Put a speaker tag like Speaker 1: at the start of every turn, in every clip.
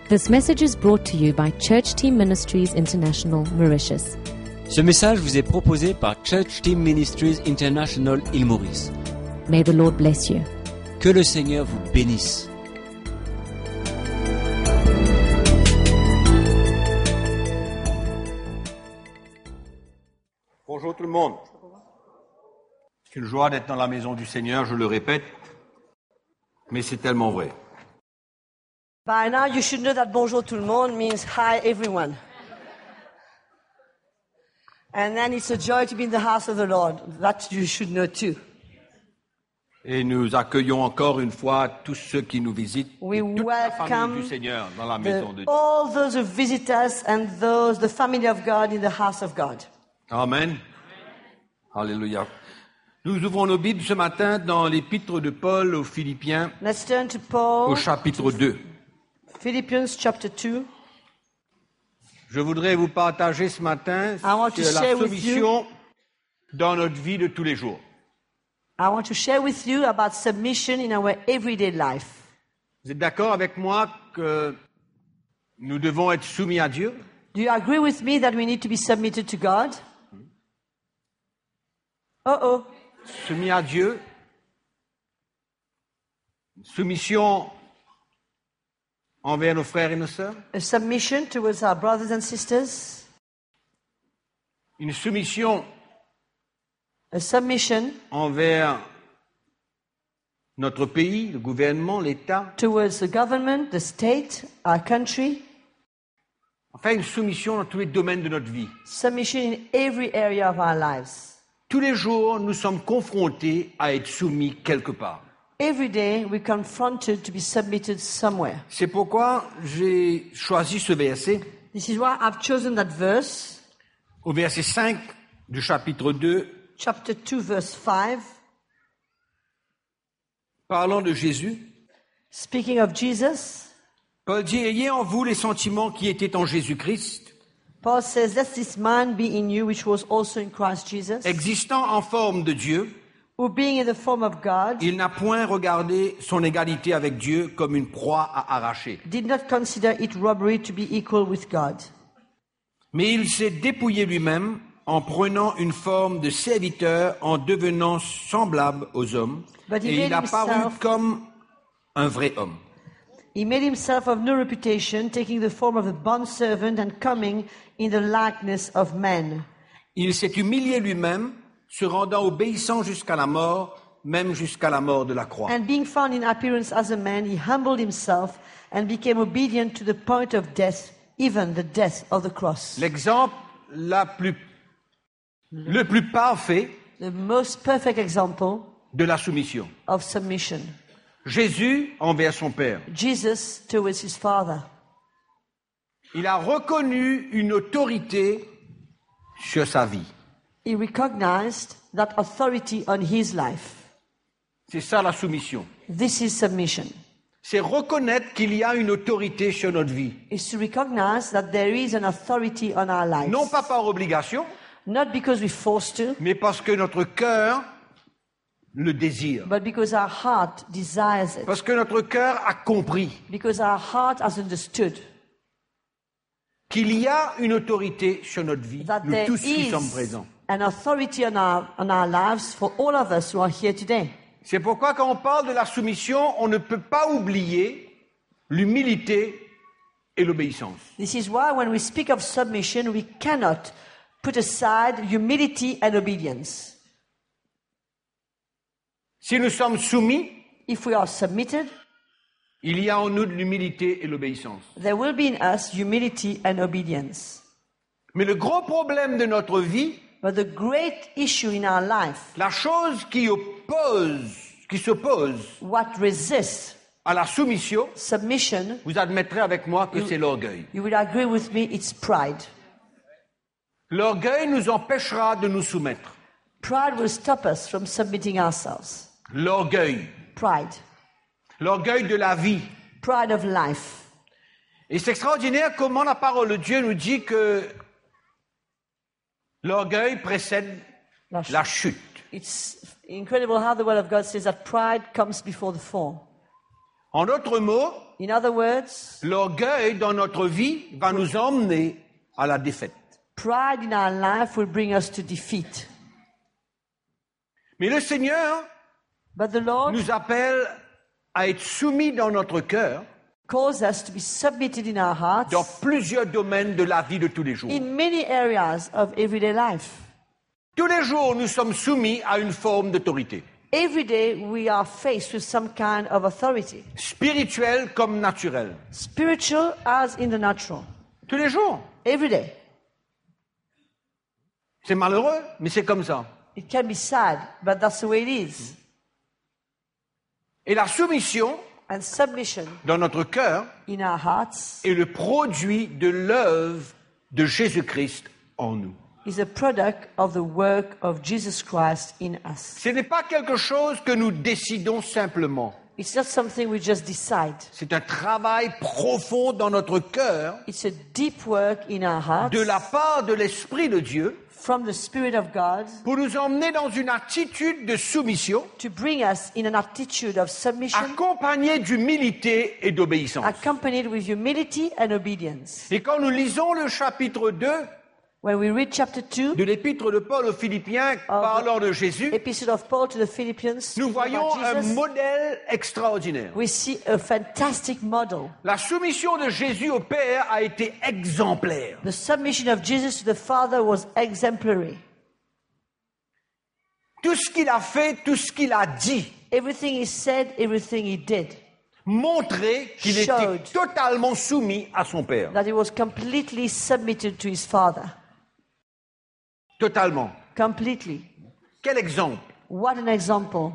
Speaker 1: This message is brought to you by Church Team Ministries International, Mauritius.
Speaker 2: Ce message vous est proposé par Church Team Ministries International, Île Maurice.
Speaker 1: May the Lord bless you.
Speaker 2: Que le Seigneur vous bénisse.
Speaker 3: Bonjour tout le monde. C'est une joie d'être dans la maison du Seigneur, je le répète, mais c'est tellement vrai.
Speaker 4: By now you should know that bonjour tout le monde means hi everyone. And then it's a joy to be in the house of the Lord. That you should know too.
Speaker 3: Et nous accueillons encore une fois tous ceux qui nous visitent,
Speaker 4: We
Speaker 3: et toute la famille
Speaker 4: welcome
Speaker 3: du Seigneur dans la maison de Dieu.
Speaker 4: all those who visit us and those, the family of God in the house of God.
Speaker 3: Amen. Alléluia. Nous ouvrons nos Bibles ce matin dans l'épître de Paul aux Philippiens,
Speaker 4: Let's turn to Paul,
Speaker 3: au chapitre 2.
Speaker 4: Philippians chapter 2.
Speaker 3: Je voudrais vous partager ce matin
Speaker 4: want to
Speaker 3: sur la
Speaker 4: share with
Speaker 3: soumission dans notre vie de tous les jours.
Speaker 4: I want to share with you about submission in our everyday life.
Speaker 3: Vous êtes d'accord avec moi que nous devons être soumis à Dieu?
Speaker 4: Do you agree with me that we need to be submitted to God? Uh-oh.
Speaker 3: Soumis à Dieu, soumission envers nos frères et nos sœurs,
Speaker 4: A submission towards our brothers and sisters.
Speaker 3: une soumission
Speaker 4: A submission
Speaker 3: envers notre pays, le gouvernement, l'État,
Speaker 4: towards the government, the state, our country.
Speaker 3: enfin une soumission dans tous les domaines de notre vie.
Speaker 4: Submission in every area of our lives.
Speaker 3: Tous les jours, nous sommes confrontés à être soumis quelque part.
Speaker 4: Every day we're confronted to be submitted somewhere.
Speaker 3: C'est pourquoi j'ai choisi ce verset,
Speaker 4: This is why I've chosen that verse,
Speaker 3: au verset 5 du chapitre 2,
Speaker 4: chapter 2, verse 5,
Speaker 3: parlant de Jésus.
Speaker 4: speaking of Jesus.
Speaker 3: Paul dit, ayez en vous les sentiments qui étaient en Jésus-Christ,
Speaker 4: Paul says, let this mind be in you, which was also in Christ Jesus,
Speaker 3: existant en forme de Dieu.
Speaker 4: who being in the form of God,
Speaker 3: Il n'a point regardé son égalité avec Dieu comme une proie à arracher.
Speaker 4: did not consider it robbery to be equal with God.
Speaker 3: Mais il s'est dépouillé lui-même en prenant une forme de serviteur, en devenant semblable aux hommes,
Speaker 4: But he
Speaker 3: et il
Speaker 4: made
Speaker 3: a paru
Speaker 4: himself-
Speaker 3: comme un vrai homme.
Speaker 4: He made himself of no reputation, taking the form of a bondservant and coming in the likeness of men.
Speaker 3: Il s'est humilié lui-même, se rendant obéissant jusqu'à la mort, même jusqu'à la mort de la croix.
Speaker 4: And being found in appearance as a man, he humbled himself and became obedient to the point of death, even the death of the cross.
Speaker 3: L'exemple le plus parfait
Speaker 4: The most perfect example
Speaker 3: de la soumission.
Speaker 4: of submission.
Speaker 3: Jésus envers son Père.
Speaker 4: Jesus towards his Father.
Speaker 3: Il a reconnu une autorité sur sa vie.
Speaker 4: He recognized that authority on his life.
Speaker 3: C'est ça la soumission.
Speaker 4: This is submission.
Speaker 3: C'est reconnaître qu'il y a une autorité sur notre vie.
Speaker 4: It's to recognize that there is an authority on our lives.
Speaker 3: Non pas par obligation,
Speaker 4: Not because we're forced to,
Speaker 3: mais parce que notre cœur le désire.
Speaker 4: but because our heart desires it.
Speaker 3: Parce que notre cœur a compris
Speaker 4: Because our heart has understood
Speaker 3: qu'il y a une autorité sur notre vie.
Speaker 4: that
Speaker 3: Nous
Speaker 4: there
Speaker 3: tous qui
Speaker 4: is
Speaker 3: sommes présents.
Speaker 4: an authority on our lives for all of us who are here today.
Speaker 3: C'est pourquoi quand on parle de la soumission, on ne peut pas oublier l'humilité et l'obéissance.
Speaker 4: This is why when we speak of submission, we cannot put aside humility and obedience.
Speaker 3: Si nous sommes soumis,
Speaker 4: If we are submitted,
Speaker 3: il y a en nous de l'humilité et l'obéissance.
Speaker 4: there will be in us humility and obedience.
Speaker 3: Mais le gros problème de notre vie,
Speaker 4: But the great issue in our life,
Speaker 3: la chose qui s'oppose
Speaker 4: what resists
Speaker 3: à la soumission,
Speaker 4: submission,
Speaker 3: vous admettrez avec moi que c'est l'orgueil.
Speaker 4: you will agree with me, it's pride.
Speaker 3: L'orgueil nous empêchera de nous soumettre.
Speaker 4: Pride will stop us from submitting ourselves.
Speaker 3: L'orgueil.
Speaker 4: Pride.
Speaker 3: L'orgueil de la vie.
Speaker 4: Pride of life.
Speaker 3: Et c'est extraordinaire comment la parole de Dieu nous dit que l'orgueil précède la chute.
Speaker 4: It's incredible how the word of God says that pride comes before the fall.
Speaker 3: En d'autres mots,
Speaker 4: In other words,
Speaker 3: l'orgueil dans notre vie va nous emmener à la défaite.
Speaker 4: pride in our life will bring us to defeat.
Speaker 3: Mais le Seigneur
Speaker 4: But the Lord
Speaker 3: nous appelle à être soumis dans notre cœur
Speaker 4: calls us to be submitted in our hearts
Speaker 3: dans plusieurs domaines de la vie de tous les jours.
Speaker 4: in many areas of everyday life.
Speaker 3: Tous les jours, nous sommes soumis à une forme d'autorité,
Speaker 4: Every day we are faced with some kind of authority,
Speaker 3: spirituelle comme naturelle.
Speaker 4: spiritual as in the natural.
Speaker 3: Tous les jours.
Speaker 4: Every day.
Speaker 3: C'est malheureux, mais c'est comme ça.
Speaker 4: It can be sad, but that's the way it is.
Speaker 3: Et la soumission
Speaker 4: And submission
Speaker 3: dans notre cœur
Speaker 4: in our hearts
Speaker 3: est le produit de l'œuvre de Jésus-Christ en nous.
Speaker 4: is a product of the work of Jesus Christ in us.
Speaker 3: Ce n'est pas quelque chose que nous décidons simplement.
Speaker 4: It's not something we just decide.
Speaker 3: C'est un travail profond dans notre cœur
Speaker 4: It's a deep work in our hearts
Speaker 3: de la part de l'Esprit de Dieu
Speaker 4: from the Spirit of God
Speaker 3: pour nous emmener dans une attitude de soumission
Speaker 4: to bring us in an attitude of submission
Speaker 3: accompagnée d'humilité et d'obéissance.
Speaker 4: accompanied with humility and obedience.
Speaker 3: Et quand nous lisons le chapitre 2
Speaker 4: When we read chapter 2,
Speaker 3: de l'épître de Paul aux Philippiens parlant de Jésus,
Speaker 4: epistle of Paul to the Philippians,
Speaker 3: nous voyons
Speaker 4: about
Speaker 3: un
Speaker 4: Jesus,
Speaker 3: modèle extraordinaire.
Speaker 4: we see a fantastic model.
Speaker 3: La soumission de Jésus au Père a été exemplaire.
Speaker 4: The submission of Jesus to the Father was exemplary.
Speaker 3: Tout ce qu'il a fait, tout ce qu'il a dit,
Speaker 4: Everything he said, everything he did,
Speaker 3: montrait qu'il était
Speaker 4: Showed.
Speaker 3: totalement soumis à son Père.
Speaker 4: that he was completely submitted to his Father.
Speaker 3: Totalement.
Speaker 4: Completely.
Speaker 3: Quel exemple.
Speaker 4: What an example.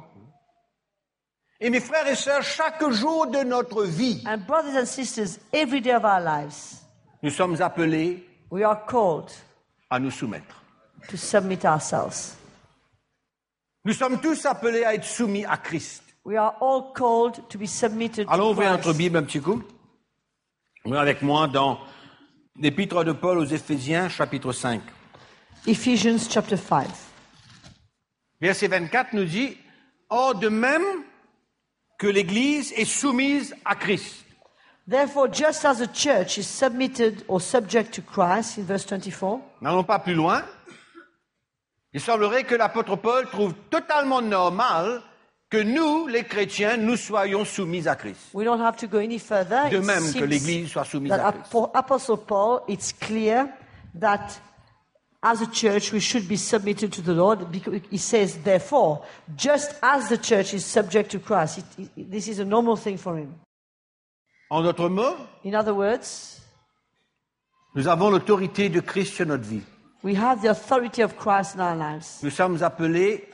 Speaker 3: Et mes frères et sœurs, chaque jour de notre vie,
Speaker 4: And brothers and sisters, every day of our lives,
Speaker 3: nous sommes appelés
Speaker 4: we are called
Speaker 3: à nous soumettre.
Speaker 4: to submit ourselves.
Speaker 3: Nous sommes tous appelés à être soumis à Christ.
Speaker 4: We are all called to be submitted
Speaker 3: Allons
Speaker 4: to
Speaker 3: ouvrir notre
Speaker 4: Christ.
Speaker 3: Bible un petit coup. Ouvrez avec moi dans l'épître de Paul aux Éphésiens, chapitre 5.
Speaker 4: Ephesians chapter 5.
Speaker 3: Verset 24 nous dit, « Or de même que l'Église est soumise à Christ.
Speaker 4: Therefore, just as the church is submitted or subject to Christ, in verse 24, »
Speaker 3: N'allons pas plus loin. Il semblerait que l'apôtre Paul trouve totalement normal que nous, les chrétiens, nous soyons soumis à Christ.
Speaker 4: we don't have to go any further.
Speaker 3: De
Speaker 4: It
Speaker 3: même que
Speaker 4: seems
Speaker 3: l'Église soit soumise à
Speaker 4: that
Speaker 3: Christ.
Speaker 4: for Apostle Paul, it's clear that as a church we should be submitted to the Lord, because he says, therefore, just as the church is subject to Christ. This is a normal thing for him.
Speaker 3: En d'autres mots,
Speaker 4: In other words,
Speaker 3: nous avons l'autorité de Christ sur notre vie.
Speaker 4: we have the authority of Christ in our lives.
Speaker 3: Nous sommes appelés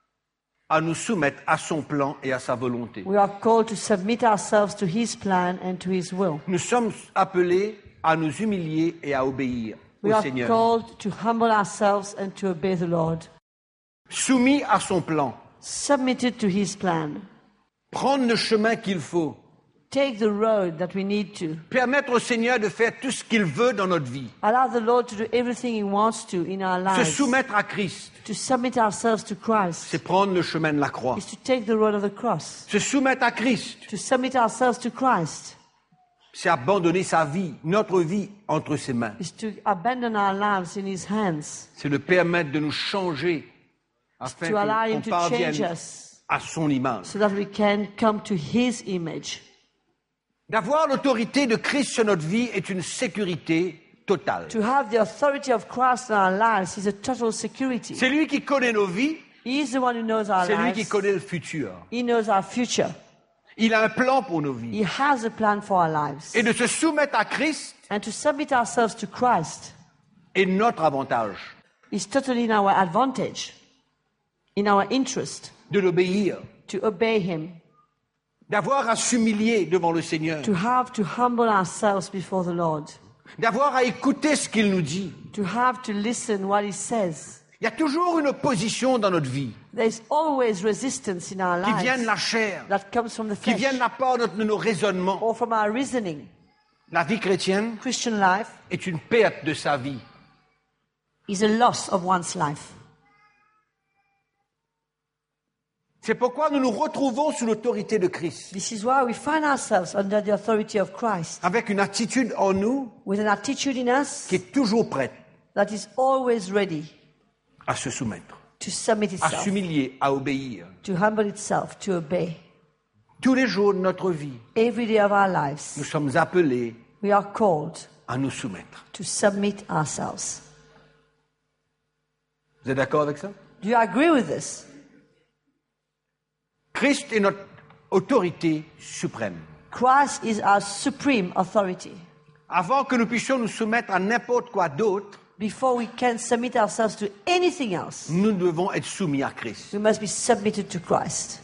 Speaker 3: à nous soumettre à son plan et à sa volonté.
Speaker 4: We are called to submit ourselves to his plan and to his will.
Speaker 3: Nous sommes appelés à nous humilier et à obéir
Speaker 4: We
Speaker 3: au
Speaker 4: are
Speaker 3: Seigneur.
Speaker 4: called to humble ourselves and to obey the Lord.
Speaker 3: Soumis à son plan.
Speaker 4: Submitted to his plan.
Speaker 3: Prendre le chemin qu'il faut.
Speaker 4: Take the road that we need to.
Speaker 3: Permettre au Seigneur de faire tout ce qu'il veut dans notre vie.
Speaker 4: Allow the Lord to do everything he wants to in our
Speaker 3: Se
Speaker 4: lives.
Speaker 3: soumettre à Christ,
Speaker 4: To submit ourselves to Christ
Speaker 3: c'est prendre le chemin de la croix.
Speaker 4: is to take the road of the cross.
Speaker 3: Se soumettre à Christ,
Speaker 4: To submit ourselves to Christ
Speaker 3: c'est abandonner sa vie, notre vie, entre ses mains.
Speaker 4: is to abandon our lives in his hands.
Speaker 3: C'est le permettre de nous changer afin
Speaker 4: To allow
Speaker 3: qu'on
Speaker 4: him to change
Speaker 3: parvienne
Speaker 4: us
Speaker 3: à son image.
Speaker 4: so that we can come to his image.
Speaker 3: D'avoir l'autorité de Christ sur notre vie est une sécurité totale.
Speaker 4: To have the authority of Christ in our lives is a total security.
Speaker 3: C'est lui qui connaît nos vies,
Speaker 4: He is the one who knows our
Speaker 3: c'est lui qui
Speaker 4: lives.
Speaker 3: connaît le futur.
Speaker 4: He knows our future.
Speaker 3: Il a un plan pour nos vies.
Speaker 4: He has a plan for our lives.
Speaker 3: Et de se soumettre à Christ
Speaker 4: And to submit ourselves to Christ
Speaker 3: est notre avantage.
Speaker 4: is totally in our advantage, in our interest,
Speaker 3: De l'obéir,
Speaker 4: to obey him,
Speaker 3: d'avoir à s'humilier devant le Seigneur,
Speaker 4: to have to humble ourselves before the Lord,
Speaker 3: d'avoir à écouter ce qu'il nous dit.
Speaker 4: to have to listen what he says.
Speaker 3: Il y a toujours une opposition dans notre vie
Speaker 4: There's always resistance in our
Speaker 3: qui vient de la
Speaker 4: lives
Speaker 3: chair,
Speaker 4: that comes from the
Speaker 3: qui vient de
Speaker 4: flesh
Speaker 3: la part de nos raisonnements.
Speaker 4: or from our reasoning.
Speaker 3: La vie chrétienne
Speaker 4: Christian life
Speaker 3: est une perte de sa vie.
Speaker 4: is a loss of one's life.
Speaker 3: C'est pourquoi nous nous retrouvons sous l'autorité de Christ,
Speaker 4: This is why we find ourselves under the authority of Christ,
Speaker 3: avec une attitude en nous
Speaker 4: with an attitude in us
Speaker 3: qui est toujours prête
Speaker 4: that is always ready
Speaker 3: à se soumettre,
Speaker 4: to submit
Speaker 3: à
Speaker 4: itself,
Speaker 3: s'humilier, à obéir.
Speaker 4: to humble itself, to obey.
Speaker 3: Tous les jours de notre vie,
Speaker 4: Every day of our
Speaker 3: nous
Speaker 4: lives,
Speaker 3: sommes appelés
Speaker 4: we are called
Speaker 3: à nous soumettre.
Speaker 4: to submit ourselves.
Speaker 3: Vous êtes d'accord avec ça?
Speaker 4: Do you agree with this?
Speaker 3: Christ est notre autorité suprême.
Speaker 4: Christ is our supreme authority.
Speaker 3: Avant que nous puissions nous soumettre à n'importe quoi d'autre,
Speaker 4: Before we can submit ourselves to anything else,
Speaker 3: nous devons être soumis à Christ.
Speaker 4: we must be submitted to Christ.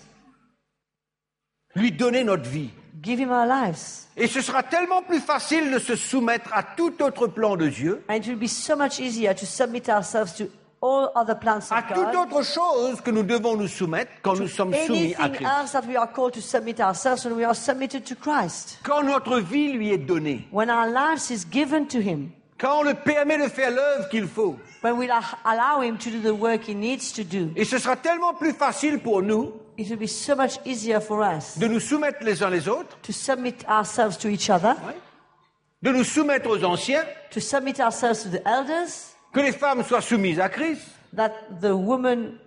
Speaker 3: Lui donner notre vie.
Speaker 4: Give him our lives.
Speaker 3: Et ce sera tellement plus facile de se soumettre à tout autre plan de Dieu,
Speaker 4: And it will be so much easier to submit ourselves to all other plans
Speaker 3: à
Speaker 4: of
Speaker 3: toute
Speaker 4: God.
Speaker 3: autre chose que nous devons nous soumettre quand nous sommes soumis à
Speaker 4: Anything
Speaker 3: Christ.
Speaker 4: else that we are called to submit ourselves when we are submitted to Christ.
Speaker 3: Quand notre vie lui est donnée,
Speaker 4: When our lives is given to him.
Speaker 3: quand on le permet de faire l'œuvre qu'il faut.
Speaker 4: When we allow him to do the work he needs to do.
Speaker 3: Et ce sera tellement plus facile pour nous
Speaker 4: It will be so much easier for us
Speaker 3: de nous soumettre les uns les autres,
Speaker 4: to submit ourselves to each other,
Speaker 3: de nous soumettre aux anciens,
Speaker 4: to submit ourselves to the elders,
Speaker 3: que les femmes soient soumises à Christ,
Speaker 4: that the women,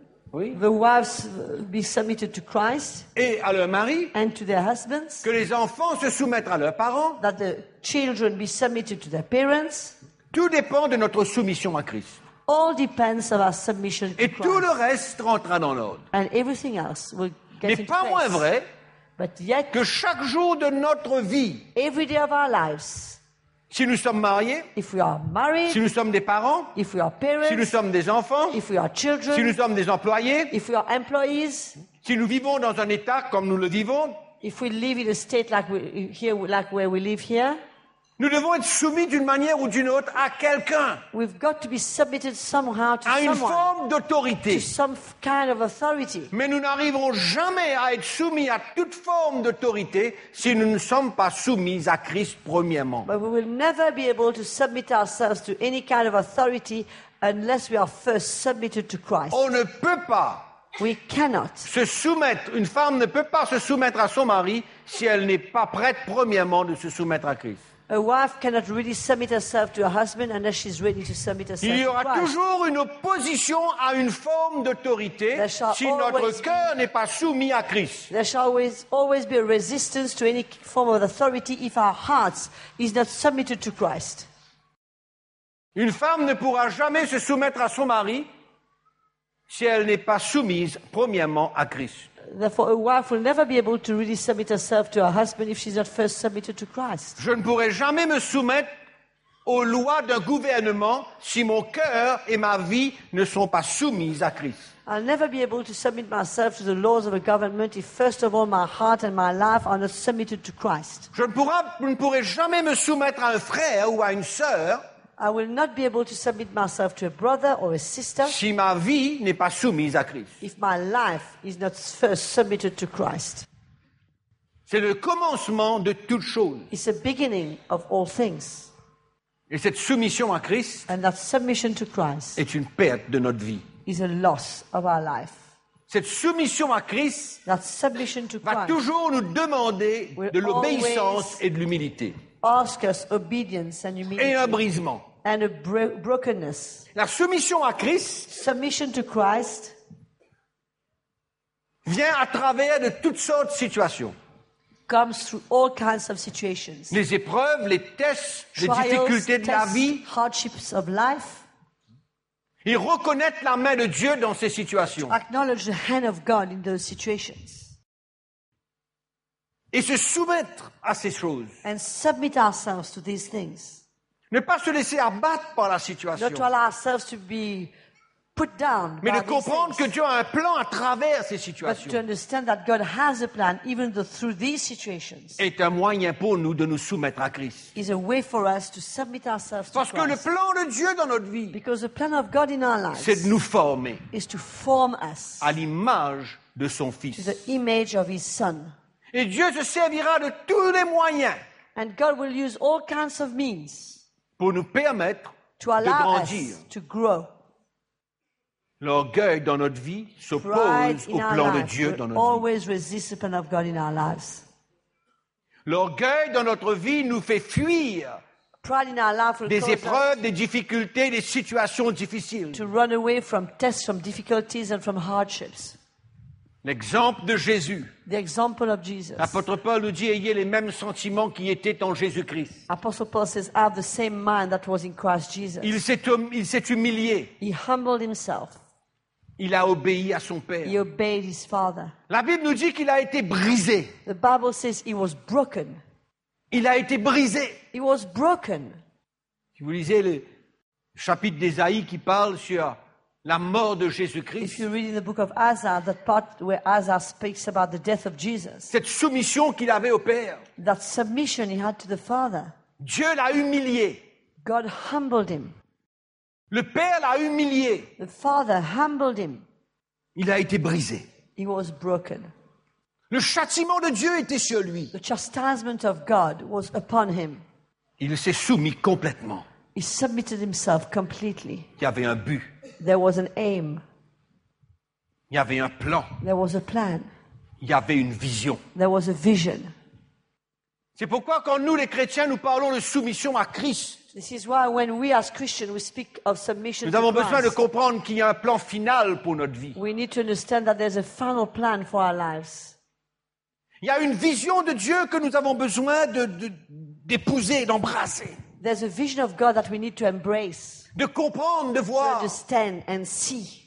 Speaker 4: the wives be submitted to Christ
Speaker 3: et à leur mari,
Speaker 4: and to their husbands,
Speaker 3: que les enfants se soumettent à leurs parents.
Speaker 4: that the children be submitted to their parents.
Speaker 3: Tout dépend de notre soumission à Christ.
Speaker 4: All depends on our submission to
Speaker 3: Et tout le
Speaker 4: Christ.
Speaker 3: reste rentrera dans l'ordre.
Speaker 4: And everything else will get
Speaker 3: Mais
Speaker 4: into
Speaker 3: pas moins
Speaker 4: place.
Speaker 3: vrai
Speaker 4: But yet,
Speaker 3: que chaque jour de notre vie,
Speaker 4: every day of our lives,
Speaker 3: si nous sommes mariés,
Speaker 4: if we are married,
Speaker 3: si nous sommes des parents,
Speaker 4: if we are
Speaker 3: si nous
Speaker 4: parents,
Speaker 3: sommes des enfants,
Speaker 4: if we are
Speaker 3: si nous
Speaker 4: children,
Speaker 3: sommes des employés,
Speaker 4: if we are employees,
Speaker 3: si nous vivons dans un état comme nous le vivons,
Speaker 4: if we live in a state like like where we live here,
Speaker 3: nous devons être soumis d'une manière ou d'une autre à quelqu'un,
Speaker 4: we've got to be submitted somehow to
Speaker 3: à une
Speaker 4: someone,
Speaker 3: forme d'autorité.
Speaker 4: to some kind of authority.
Speaker 3: Mais nous n'arriverons jamais à être soumis à toute forme d'autorité si nous ne sommes pas soumis à Christ premièrement.
Speaker 4: But we will never be able to submit ourselves to any kind of authority unless we are first submitted to Christ.
Speaker 3: On ne peut pas
Speaker 4: We cannot.
Speaker 3: se soumettre, une femme ne peut pas se soumettre à son mari si elle n'est pas prête premièrement de se soumettre à Christ.
Speaker 4: A wife cannot really submit herself to her husband unless she's ready to submit herself
Speaker 3: Il y
Speaker 4: to
Speaker 3: aura
Speaker 4: Christ.
Speaker 3: toujours une opposition à une forme d'autorité
Speaker 4: There shall
Speaker 3: si notre
Speaker 4: always be-
Speaker 3: cœur n'est pas soumis à Christ.
Speaker 4: There shall always be a resistance to any form of authority if our hearts is not submitted to Christ.
Speaker 3: Une femme ne pourra jamais se soumettre à son mari si elle n'est pas soumise premièrement à Christ.
Speaker 4: Therefore, a wife will never be able to really submit herself to her husband if she's not first submitted to Christ.
Speaker 3: Je ne pourrai jamais me soumettre aux lois d'un gouvernement si mon cœur et ma vie ne sont pas soumis à Christ.
Speaker 4: I'll never be able to submit myself to the laws of a government if first of all my heart and my life are not submitted to Christ.
Speaker 3: Je ne pourrai jamais me soumettre à un frère ou à une sœur
Speaker 4: I will not be able to submit myself to a brother or a sister
Speaker 3: si ma vie n'est pas soumise à Christ.
Speaker 4: if my life is not first submitted to Christ.
Speaker 3: C'est le commencement de toute chose.
Speaker 4: It's the beginning of all things.
Speaker 3: Et cette soumission à Christ
Speaker 4: And that submission to Christ
Speaker 3: est une perte de notre vie.
Speaker 4: is a loss of our life.
Speaker 3: Cette soumission à Christ
Speaker 4: That submission to
Speaker 3: va
Speaker 4: Christ
Speaker 3: toujours nous demander
Speaker 4: will
Speaker 3: de l'obéissance
Speaker 4: always
Speaker 3: et de l'humilité
Speaker 4: asks us obedience and
Speaker 3: et un
Speaker 4: humility
Speaker 3: brisement.
Speaker 4: and a brokenness.
Speaker 3: La soumission à Christ
Speaker 4: Submission to Christ
Speaker 3: vient à travers de toutes sortes de situations.
Speaker 4: comes through all kinds of situations.
Speaker 3: Les épreuves, les tests, les
Speaker 4: Trials,
Speaker 3: difficultés de la
Speaker 4: tests,
Speaker 3: vie.
Speaker 4: hardships of life.
Speaker 3: Et reconnaître la main de Dieu dans ces situations.
Speaker 4: Acknowledge the hand of God in those situations.
Speaker 3: Et se soumettre à ces choses.
Speaker 4: And submit ourselves to these things.
Speaker 3: Ne pas se laisser abattre par la situation.
Speaker 4: Not to allow ourselves to be put down
Speaker 3: Mais
Speaker 4: by
Speaker 3: de
Speaker 4: these
Speaker 3: comprendre que
Speaker 4: things,
Speaker 3: Dieu a un plan à travers ces
Speaker 4: but to
Speaker 3: situations.
Speaker 4: understand that God has a plan even though through these situations
Speaker 3: Est un moyen pour nous de nous soumettre à Christ.
Speaker 4: is a way for us to submit ourselves to
Speaker 3: Parce que le
Speaker 4: Christ.
Speaker 3: plan de Dieu dans notre vie,
Speaker 4: Because the plan of God in our lives
Speaker 3: c'est de nous former
Speaker 4: is to form us
Speaker 3: à l'image de son
Speaker 4: to
Speaker 3: Fils.
Speaker 4: the image of His Son.
Speaker 3: Et Dieu se servira de tous les moyens
Speaker 4: And God will use all kinds of means
Speaker 3: pour nous permettre
Speaker 4: to
Speaker 3: de
Speaker 4: allow
Speaker 3: grandir.
Speaker 4: us to grow.
Speaker 3: L'orgueil dans notre vie
Speaker 4: Pride
Speaker 3: s'oppose
Speaker 4: in
Speaker 3: au
Speaker 4: our
Speaker 3: plan de
Speaker 4: lives
Speaker 3: Dieu
Speaker 4: will
Speaker 3: dans notre vie.
Speaker 4: always resist the plan of God in our lives.
Speaker 3: L'orgueil dans notre vie nous fait fuir
Speaker 4: Pride in our life will
Speaker 3: des
Speaker 4: cause us
Speaker 3: épreuves, des difficultés, des situations difficiles.
Speaker 4: to run away from tests, from difficulties, and from hardships.
Speaker 3: L'exemple de Jésus.
Speaker 4: The example of Jesus.
Speaker 3: L'apôtre Paul nous dit, ayez les mêmes sentiments qui étaient en Jésus-Christ.
Speaker 4: Apostle Paul says, I have the same mind that was in Christ Jesus.
Speaker 3: Il s'est humilié.
Speaker 4: He humbled himself.
Speaker 3: Il a obéi à son Père.
Speaker 4: He obeyed his Father.
Speaker 3: La Bible nous dit qu'il a été brisé.
Speaker 4: The Bible says he was broken.
Speaker 3: Il a été brisé.
Speaker 4: He was broken.
Speaker 3: Si vous lisez le chapitre d'Ésaïe qui parle sur la mort de
Speaker 4: If
Speaker 3: Jésus-Christ,
Speaker 4: you read in the book of Isaiah, that part where Isaiah speaks about the death of Jesus,
Speaker 3: cette soumission qu'il avait au Père,
Speaker 4: that submission he had to the Father,
Speaker 3: Dieu l'a humilié.
Speaker 4: God humbled him.
Speaker 3: Le Père l'a humilié.
Speaker 4: The Father humbled him.
Speaker 3: Il a été brisé.
Speaker 4: He was broken.
Speaker 3: Le châtiment de Dieu était sur lui.
Speaker 4: The chastisement of God was upon him.
Speaker 3: Il s'est soumis complètement.
Speaker 4: He submitted himself completely.
Speaker 3: Il y avait un but.
Speaker 4: There was an aim.
Speaker 3: Il y avait un plan.
Speaker 4: There was a plan.
Speaker 3: Il y avait une vision.
Speaker 4: There was a vision.
Speaker 3: C'est pourquoi quand nous, les chrétiens, nous parlons de soumission à Christ,
Speaker 4: This is why when we as Christians, we speak of submission
Speaker 3: nous
Speaker 4: to
Speaker 3: avons besoin de
Speaker 4: Christ,
Speaker 3: comprendre qu'il y a un plan final pour notre vie.
Speaker 4: we need to understand that there's a final plan for our lives.
Speaker 3: Il y a une vision de Dieu que nous avons besoin d'épouser, d'embrasser,
Speaker 4: There's a vision of God that we need to embrace,
Speaker 3: de comprendre, de
Speaker 4: to
Speaker 3: voir.
Speaker 4: understand and see.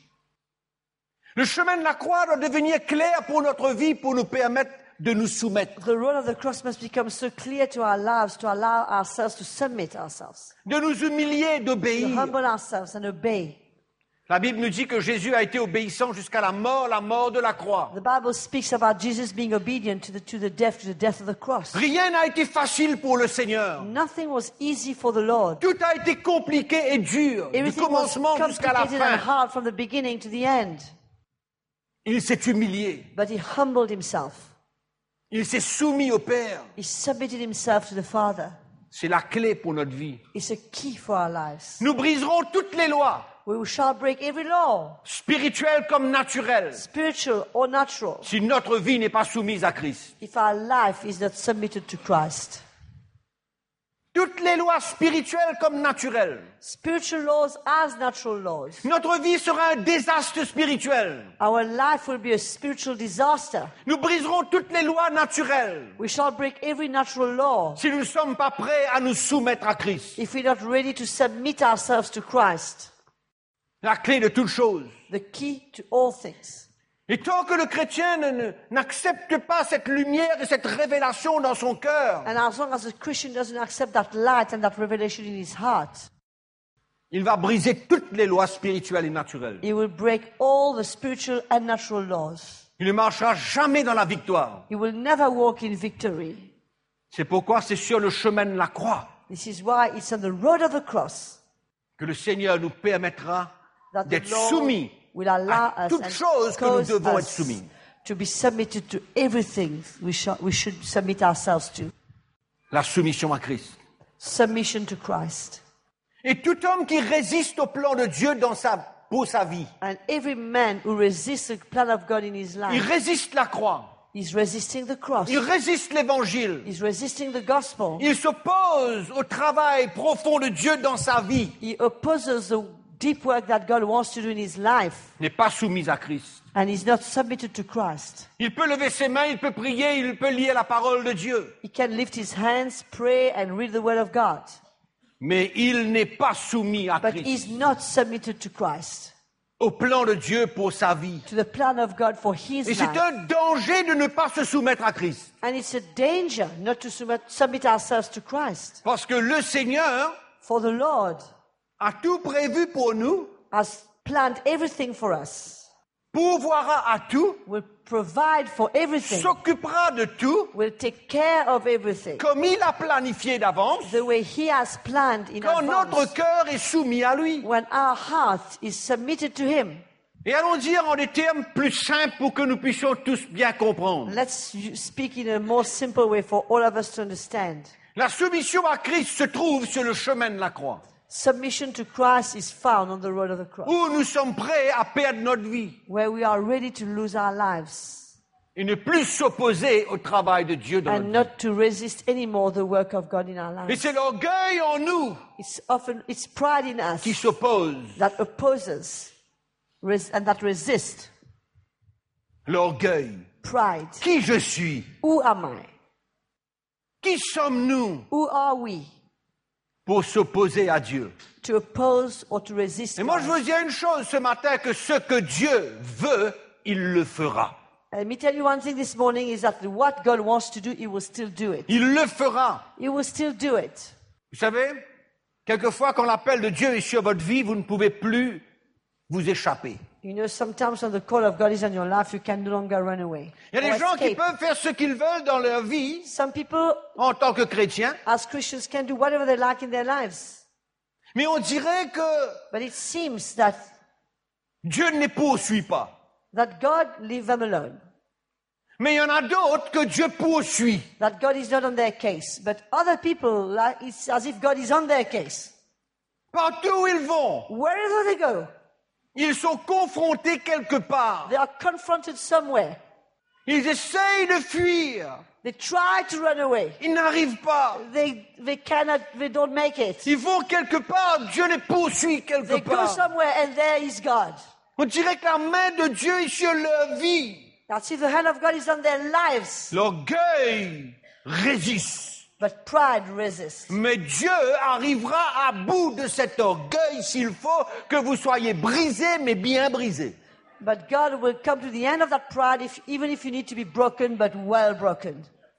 Speaker 3: Le chemin de la croix doit devenir clair pour notre vie, pour nous permettre de nous soumettre,
Speaker 4: The road of the cross must become so clear to our lives to allow ourselves to submit ourselves,
Speaker 3: de nous humilier,
Speaker 4: to
Speaker 3: d'obéir.
Speaker 4: humble ourselves and obey.
Speaker 3: La Bible nous dit que Jésus a été obéissant jusqu'à la mort de la croix.
Speaker 4: The Bible speaks about Jesus being obedient to the death of the cross.
Speaker 3: Rien n'a été facile pour le Seigneur.
Speaker 4: Nothing was easy for the Lord.
Speaker 3: Tout a été compliqué et dur, du
Speaker 4: Everything was
Speaker 3: commencement jusqu'à la
Speaker 4: complicated and
Speaker 3: fin.
Speaker 4: hard from the beginning to the end.
Speaker 3: Il s'est humilié.
Speaker 4: But he humbled himself.
Speaker 3: Il s'est soumis au Père.
Speaker 4: He submitted himself to the Father.
Speaker 3: C'est la clé pour notre vie.
Speaker 4: It's a key for our lives.
Speaker 3: Nous briserons toutes les lois,
Speaker 4: We shall break every law,
Speaker 3: spirituelles comme naturelles,
Speaker 4: spiritual or natural,
Speaker 3: si notre vie n'est pas soumise à Christ.
Speaker 4: if our life is not submitted to Christ.
Speaker 3: Toutes les lois spirituelles comme naturelles.
Speaker 4: Spiritual laws as natural laws.
Speaker 3: Notre vie sera un désastre spirituel.
Speaker 4: Our life will be a spiritual disaster.
Speaker 3: Nous briserons toutes les lois naturelles
Speaker 4: We shall break every natural law
Speaker 3: si nous ne sommes pas prêts à nous soumettre à Christ.
Speaker 4: if we're not ready to submit ourselves to Christ.
Speaker 3: La clé de toute chose.
Speaker 4: The key to all things.
Speaker 3: Et tant que le chrétien n'accepte pas cette lumière et cette révélation dans son cœur,
Speaker 4: And as long as the Christian doesn't accept that light and that revelation in his heart,
Speaker 3: il va briser toutes les lois spirituelles et naturelles.
Speaker 4: he will break all the spiritual and natural laws.
Speaker 3: Il ne marchera jamais dans la victoire.
Speaker 4: He will never walk in victory.
Speaker 3: C'est pourquoi c'est sur le chemin de la croix
Speaker 4: This is why it's on the road of the cross
Speaker 3: que le Seigneur nous permettra
Speaker 4: that the
Speaker 3: d'être
Speaker 4: Lord
Speaker 3: soumis
Speaker 4: will allow
Speaker 3: à
Speaker 4: us
Speaker 3: toutes
Speaker 4: and
Speaker 3: choses que nous
Speaker 4: cause
Speaker 3: devons être
Speaker 4: us
Speaker 3: soumis.
Speaker 4: to be submitted to everything we should submit ourselves to.
Speaker 3: La soumission à Christ.
Speaker 4: Submission to Christ.
Speaker 3: Et tout homme qui résiste au plan de Dieu pour sa vie,
Speaker 4: And every man who resists the plan of God in his
Speaker 3: il
Speaker 4: life,
Speaker 3: résiste la croix,
Speaker 4: is resisting the cross.
Speaker 3: il résiste l'évangile,
Speaker 4: He's resisting the gospel.
Speaker 3: il s'oppose au travail profond de Dieu dans sa vie,
Speaker 4: He opposes the deep work that God wants to do in his life.
Speaker 3: n'est pas soumis à Christ.
Speaker 4: And he's not submitted to Christ.
Speaker 3: Il peut lever ses mains, il peut prier, il peut lire la parole de Dieu,
Speaker 4: He can lift his hands, pray, and read the word of God.
Speaker 3: mais il n'est pas soumis à
Speaker 4: But
Speaker 3: Christ,
Speaker 4: he's not submitted to Christ,
Speaker 3: au plan de Dieu pour sa vie.
Speaker 4: to the plan of God for his
Speaker 3: Et c'est
Speaker 4: life.
Speaker 3: un danger de ne pas se soumettre à Christ,
Speaker 4: And it's a danger not to submit ourselves to Christ.
Speaker 3: parce que le Seigneur
Speaker 4: For the Lord
Speaker 3: a tout prévu pour nous,
Speaker 4: has planned everything for us,
Speaker 3: pourvoira à tout,
Speaker 4: will provide for everything,
Speaker 3: s'occupera de tout,
Speaker 4: will take care of everything,
Speaker 3: comme il a planifié d'avance,
Speaker 4: the way he has planned in
Speaker 3: quand notre
Speaker 4: advance,
Speaker 3: cœur est soumis à lui.
Speaker 4: when our heart is submitted to him.
Speaker 3: Et allons dire en des termes plus simples pour que nous puissions tous bien comprendre.
Speaker 4: Let's speak in a more simple way for all of us to understand.
Speaker 3: La soumission à Christ se trouve sur le chemin de la croix.
Speaker 4: Submission to Christ is found on the road of the cross,
Speaker 3: où nous sommes prêts à perdre notre vie
Speaker 4: where we are ready to lose our lives
Speaker 3: et ne plus s'opposer au travail de Dieu dans
Speaker 4: and
Speaker 3: notre vie.
Speaker 4: not to resist anymore the work of God in our
Speaker 3: Et
Speaker 4: lives.
Speaker 3: c'est l'orgueil en nous
Speaker 4: It's pride in us
Speaker 3: qui s'oppose.
Speaker 4: that opposes and that resists.
Speaker 3: L'orgueil.
Speaker 4: Pride.
Speaker 3: Qui je suis?
Speaker 4: Who am I?
Speaker 3: Qui sommes-nous
Speaker 4: Who are we
Speaker 3: pour s'opposer à Dieu?
Speaker 4: to oppose or to resist
Speaker 3: Et moi, je
Speaker 4: God?
Speaker 3: veux dire une chose ce matin, que ce que Dieu veut, il le fera.
Speaker 4: Let me tell you one thing this morning is that what God wants to do, He will still do it.
Speaker 3: Il le fera.
Speaker 4: He will still do it.
Speaker 3: Vous savez, quelquefois, quand l'appel de Dieu est sur votre vie, vous ne pouvez plus vous échapper.
Speaker 4: You know, sometimes when the call of God is on your life, you can no longer run away.
Speaker 3: Il y a
Speaker 4: or
Speaker 3: des gens qui
Speaker 4: escape.
Speaker 3: peuvent faire ce qu'ils veulent dans leur vie
Speaker 4: Some people,
Speaker 3: en tant que chrétiens,
Speaker 4: as Christians, can do whatever they like in their lives.
Speaker 3: mais on dirait que
Speaker 4: But it seems that
Speaker 3: Dieu ne les poursuit pas.
Speaker 4: God leave them alone.
Speaker 3: Mais il y en a d'autres que Dieu poursuit.
Speaker 4: That God is not on their case. But other people, like, it's as if God is on their case.
Speaker 3: Partout où ils vont,
Speaker 4: Wherever they go,
Speaker 3: ils sont confrontés quelque part.
Speaker 4: they are confronted somewhere.
Speaker 3: Ils essayent de fuir.
Speaker 4: They try to run away.
Speaker 3: Ils n'arrivent pas.
Speaker 4: They cannot, they don't make it.
Speaker 3: Ils vont quelque part, Dieu les poursuit quelque
Speaker 4: They go
Speaker 3: part.
Speaker 4: somewhere and there is God.
Speaker 3: On dirait que la main de Dieu est sur leur vie.
Speaker 4: That's if the hand of God is on their lives.
Speaker 3: L'orgueil résiste.
Speaker 4: But pride resists.
Speaker 3: Mais Dieu arrivera à bout de cet orgueil s'il faut que vous soyez brisés, mais bien brisés.
Speaker 4: But God will come to the end of that pride, even if you need to be broken, but well broken.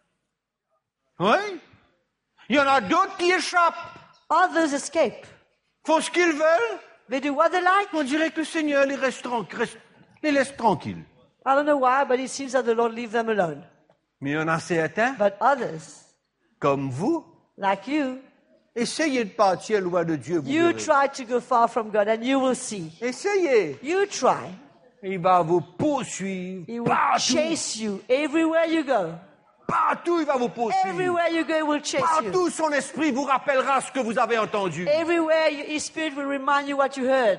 Speaker 3: Oui. Il y en a d'autres qui échappent,
Speaker 4: Others escape.
Speaker 3: font ce qu'ils veulent.
Speaker 4: They do what they like.
Speaker 3: On dirait que le Seigneur les laisse tranquilles.
Speaker 4: I don't know why, but it seems that the Lord leave them alone.
Speaker 3: Mais il y en a certains,
Speaker 4: But others,
Speaker 3: comme vous,
Speaker 4: like you,
Speaker 3: essayez de partir loin de Dieu. Vous
Speaker 4: you
Speaker 3: verrez.
Speaker 4: try to go far from God and you will see.
Speaker 3: Essayez.
Speaker 4: You try.
Speaker 3: Il va vous poursuivre
Speaker 4: He will
Speaker 3: partout.
Speaker 4: chase you everywhere you go.
Speaker 3: Partout, il va vous poursuivre.
Speaker 4: Everywhere you go, he will chase you.
Speaker 3: Partout, son esprit vous rappellera ce que vous avez entendu.
Speaker 4: Everywhere, His Spirit will remind you what you heard.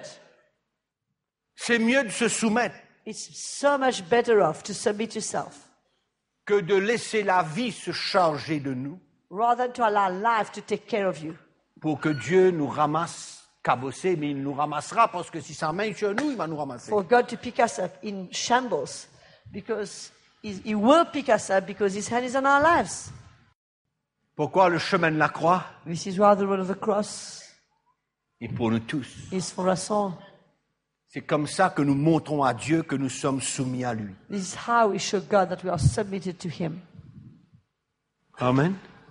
Speaker 3: C'est mieux de se soumettre
Speaker 4: It's so much better off to submit yourself
Speaker 3: que de laisser la vie se charger de nous
Speaker 4: rather than to allow life to take care of you.
Speaker 3: pour que Dieu nous ramasse cabossés, mais il nous ramassera parce que si sa main est sur nous, il va nous ramasser.
Speaker 4: For God to pick us up in shambles because He will pick us up because His hand is on our lives.
Speaker 3: Pourquoi le chemin de la croix
Speaker 4: This is why the road of the cross
Speaker 3: est pour nous tous.
Speaker 4: is for us all.
Speaker 3: C'est comme ça que nous montrons à Dieu que nous sommes soumis à lui.
Speaker 4: This is how we show God that we are submitted to Him.
Speaker 3: Amen.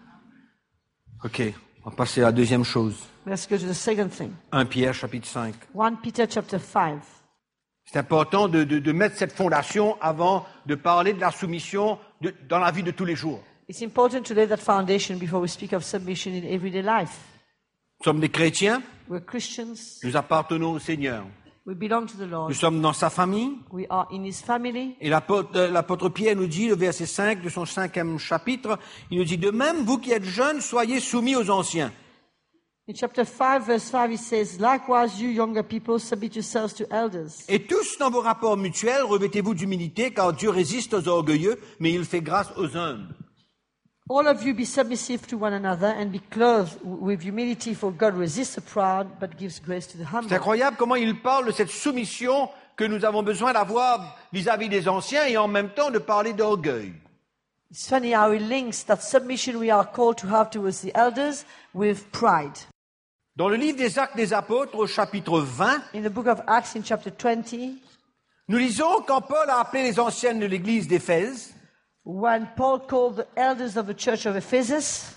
Speaker 3: Ok, on va passer à la deuxième chose.
Speaker 4: Let's go to the second thing.
Speaker 3: 1 Pierre chapitre 5.
Speaker 4: 1 Peter chapter 5.
Speaker 3: C'est important de mettre cette fondation avant de parler de la soumission dans la vie de tous les jours.
Speaker 4: It's important to lay that foundation before we speak of submission in everyday life.
Speaker 3: Nous sommes des chrétiens,
Speaker 4: We're Christians.
Speaker 3: nous appartenons au Seigneur.
Speaker 4: We belong to the Lord.
Speaker 3: Nous sommes dans sa famille.
Speaker 4: We are in His family.
Speaker 3: Et l'apôtre Pierre nous dit, le verset 5 de son 5e chapitre, il nous dit, de même, vous qui êtes jeunes, soyez soumis aux anciens.
Speaker 4: In chapter 5, verse 5, it says, likewise, you younger people, submit yourselves to elders.
Speaker 3: Et tous, dans vos rapports mutuels, revêtez-vous d'humilité, car Dieu résiste aux orgueilleux, mais il fait grâce aux humbles.
Speaker 4: All of you be submissive to one another and be clothed with humility, for God resists the proud, but gives grace to the
Speaker 3: C'est
Speaker 4: humble.
Speaker 3: incroyable comment il parle de cette soumission que nous avons besoin d'avoir vis-à-vis des anciens et en même temps de parler d'orgueil.
Speaker 4: It's funny how he links that submission we are called to have towards the elders with pride.
Speaker 3: Dans le livre des Actes des Apôtres, au chapitre 20,
Speaker 4: In the book of Acts, in chapter 20,
Speaker 3: nous lisons quand Paul a appelé les anciennes de l'église d'Éphèse,
Speaker 4: when Paul called the elders of the church of Ephesus,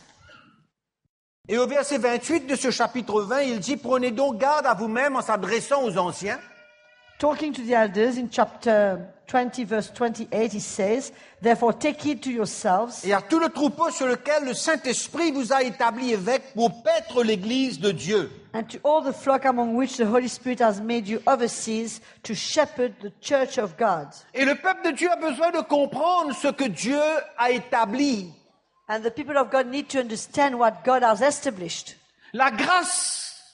Speaker 3: et au verset 28 de ce chapitre 20, il dit, prenez donc garde à vous-même en s'adressant aux anciens,
Speaker 4: talking to the elders in chapter 20, verse 28, he says, therefore take heed to yourselves
Speaker 3: et à tout le troupeau sur lequel le Saint-Esprit vous a établi évêque pour paître l'église de Dieu.
Speaker 4: and to all the flock among which the Holy Spirit has made you overseers to shepherd the church of God.
Speaker 3: Et le peuple de Dieu a besoin de comprendre ce que Dieu a établi.
Speaker 4: And the people of God need to understand what God has established.
Speaker 3: La grâce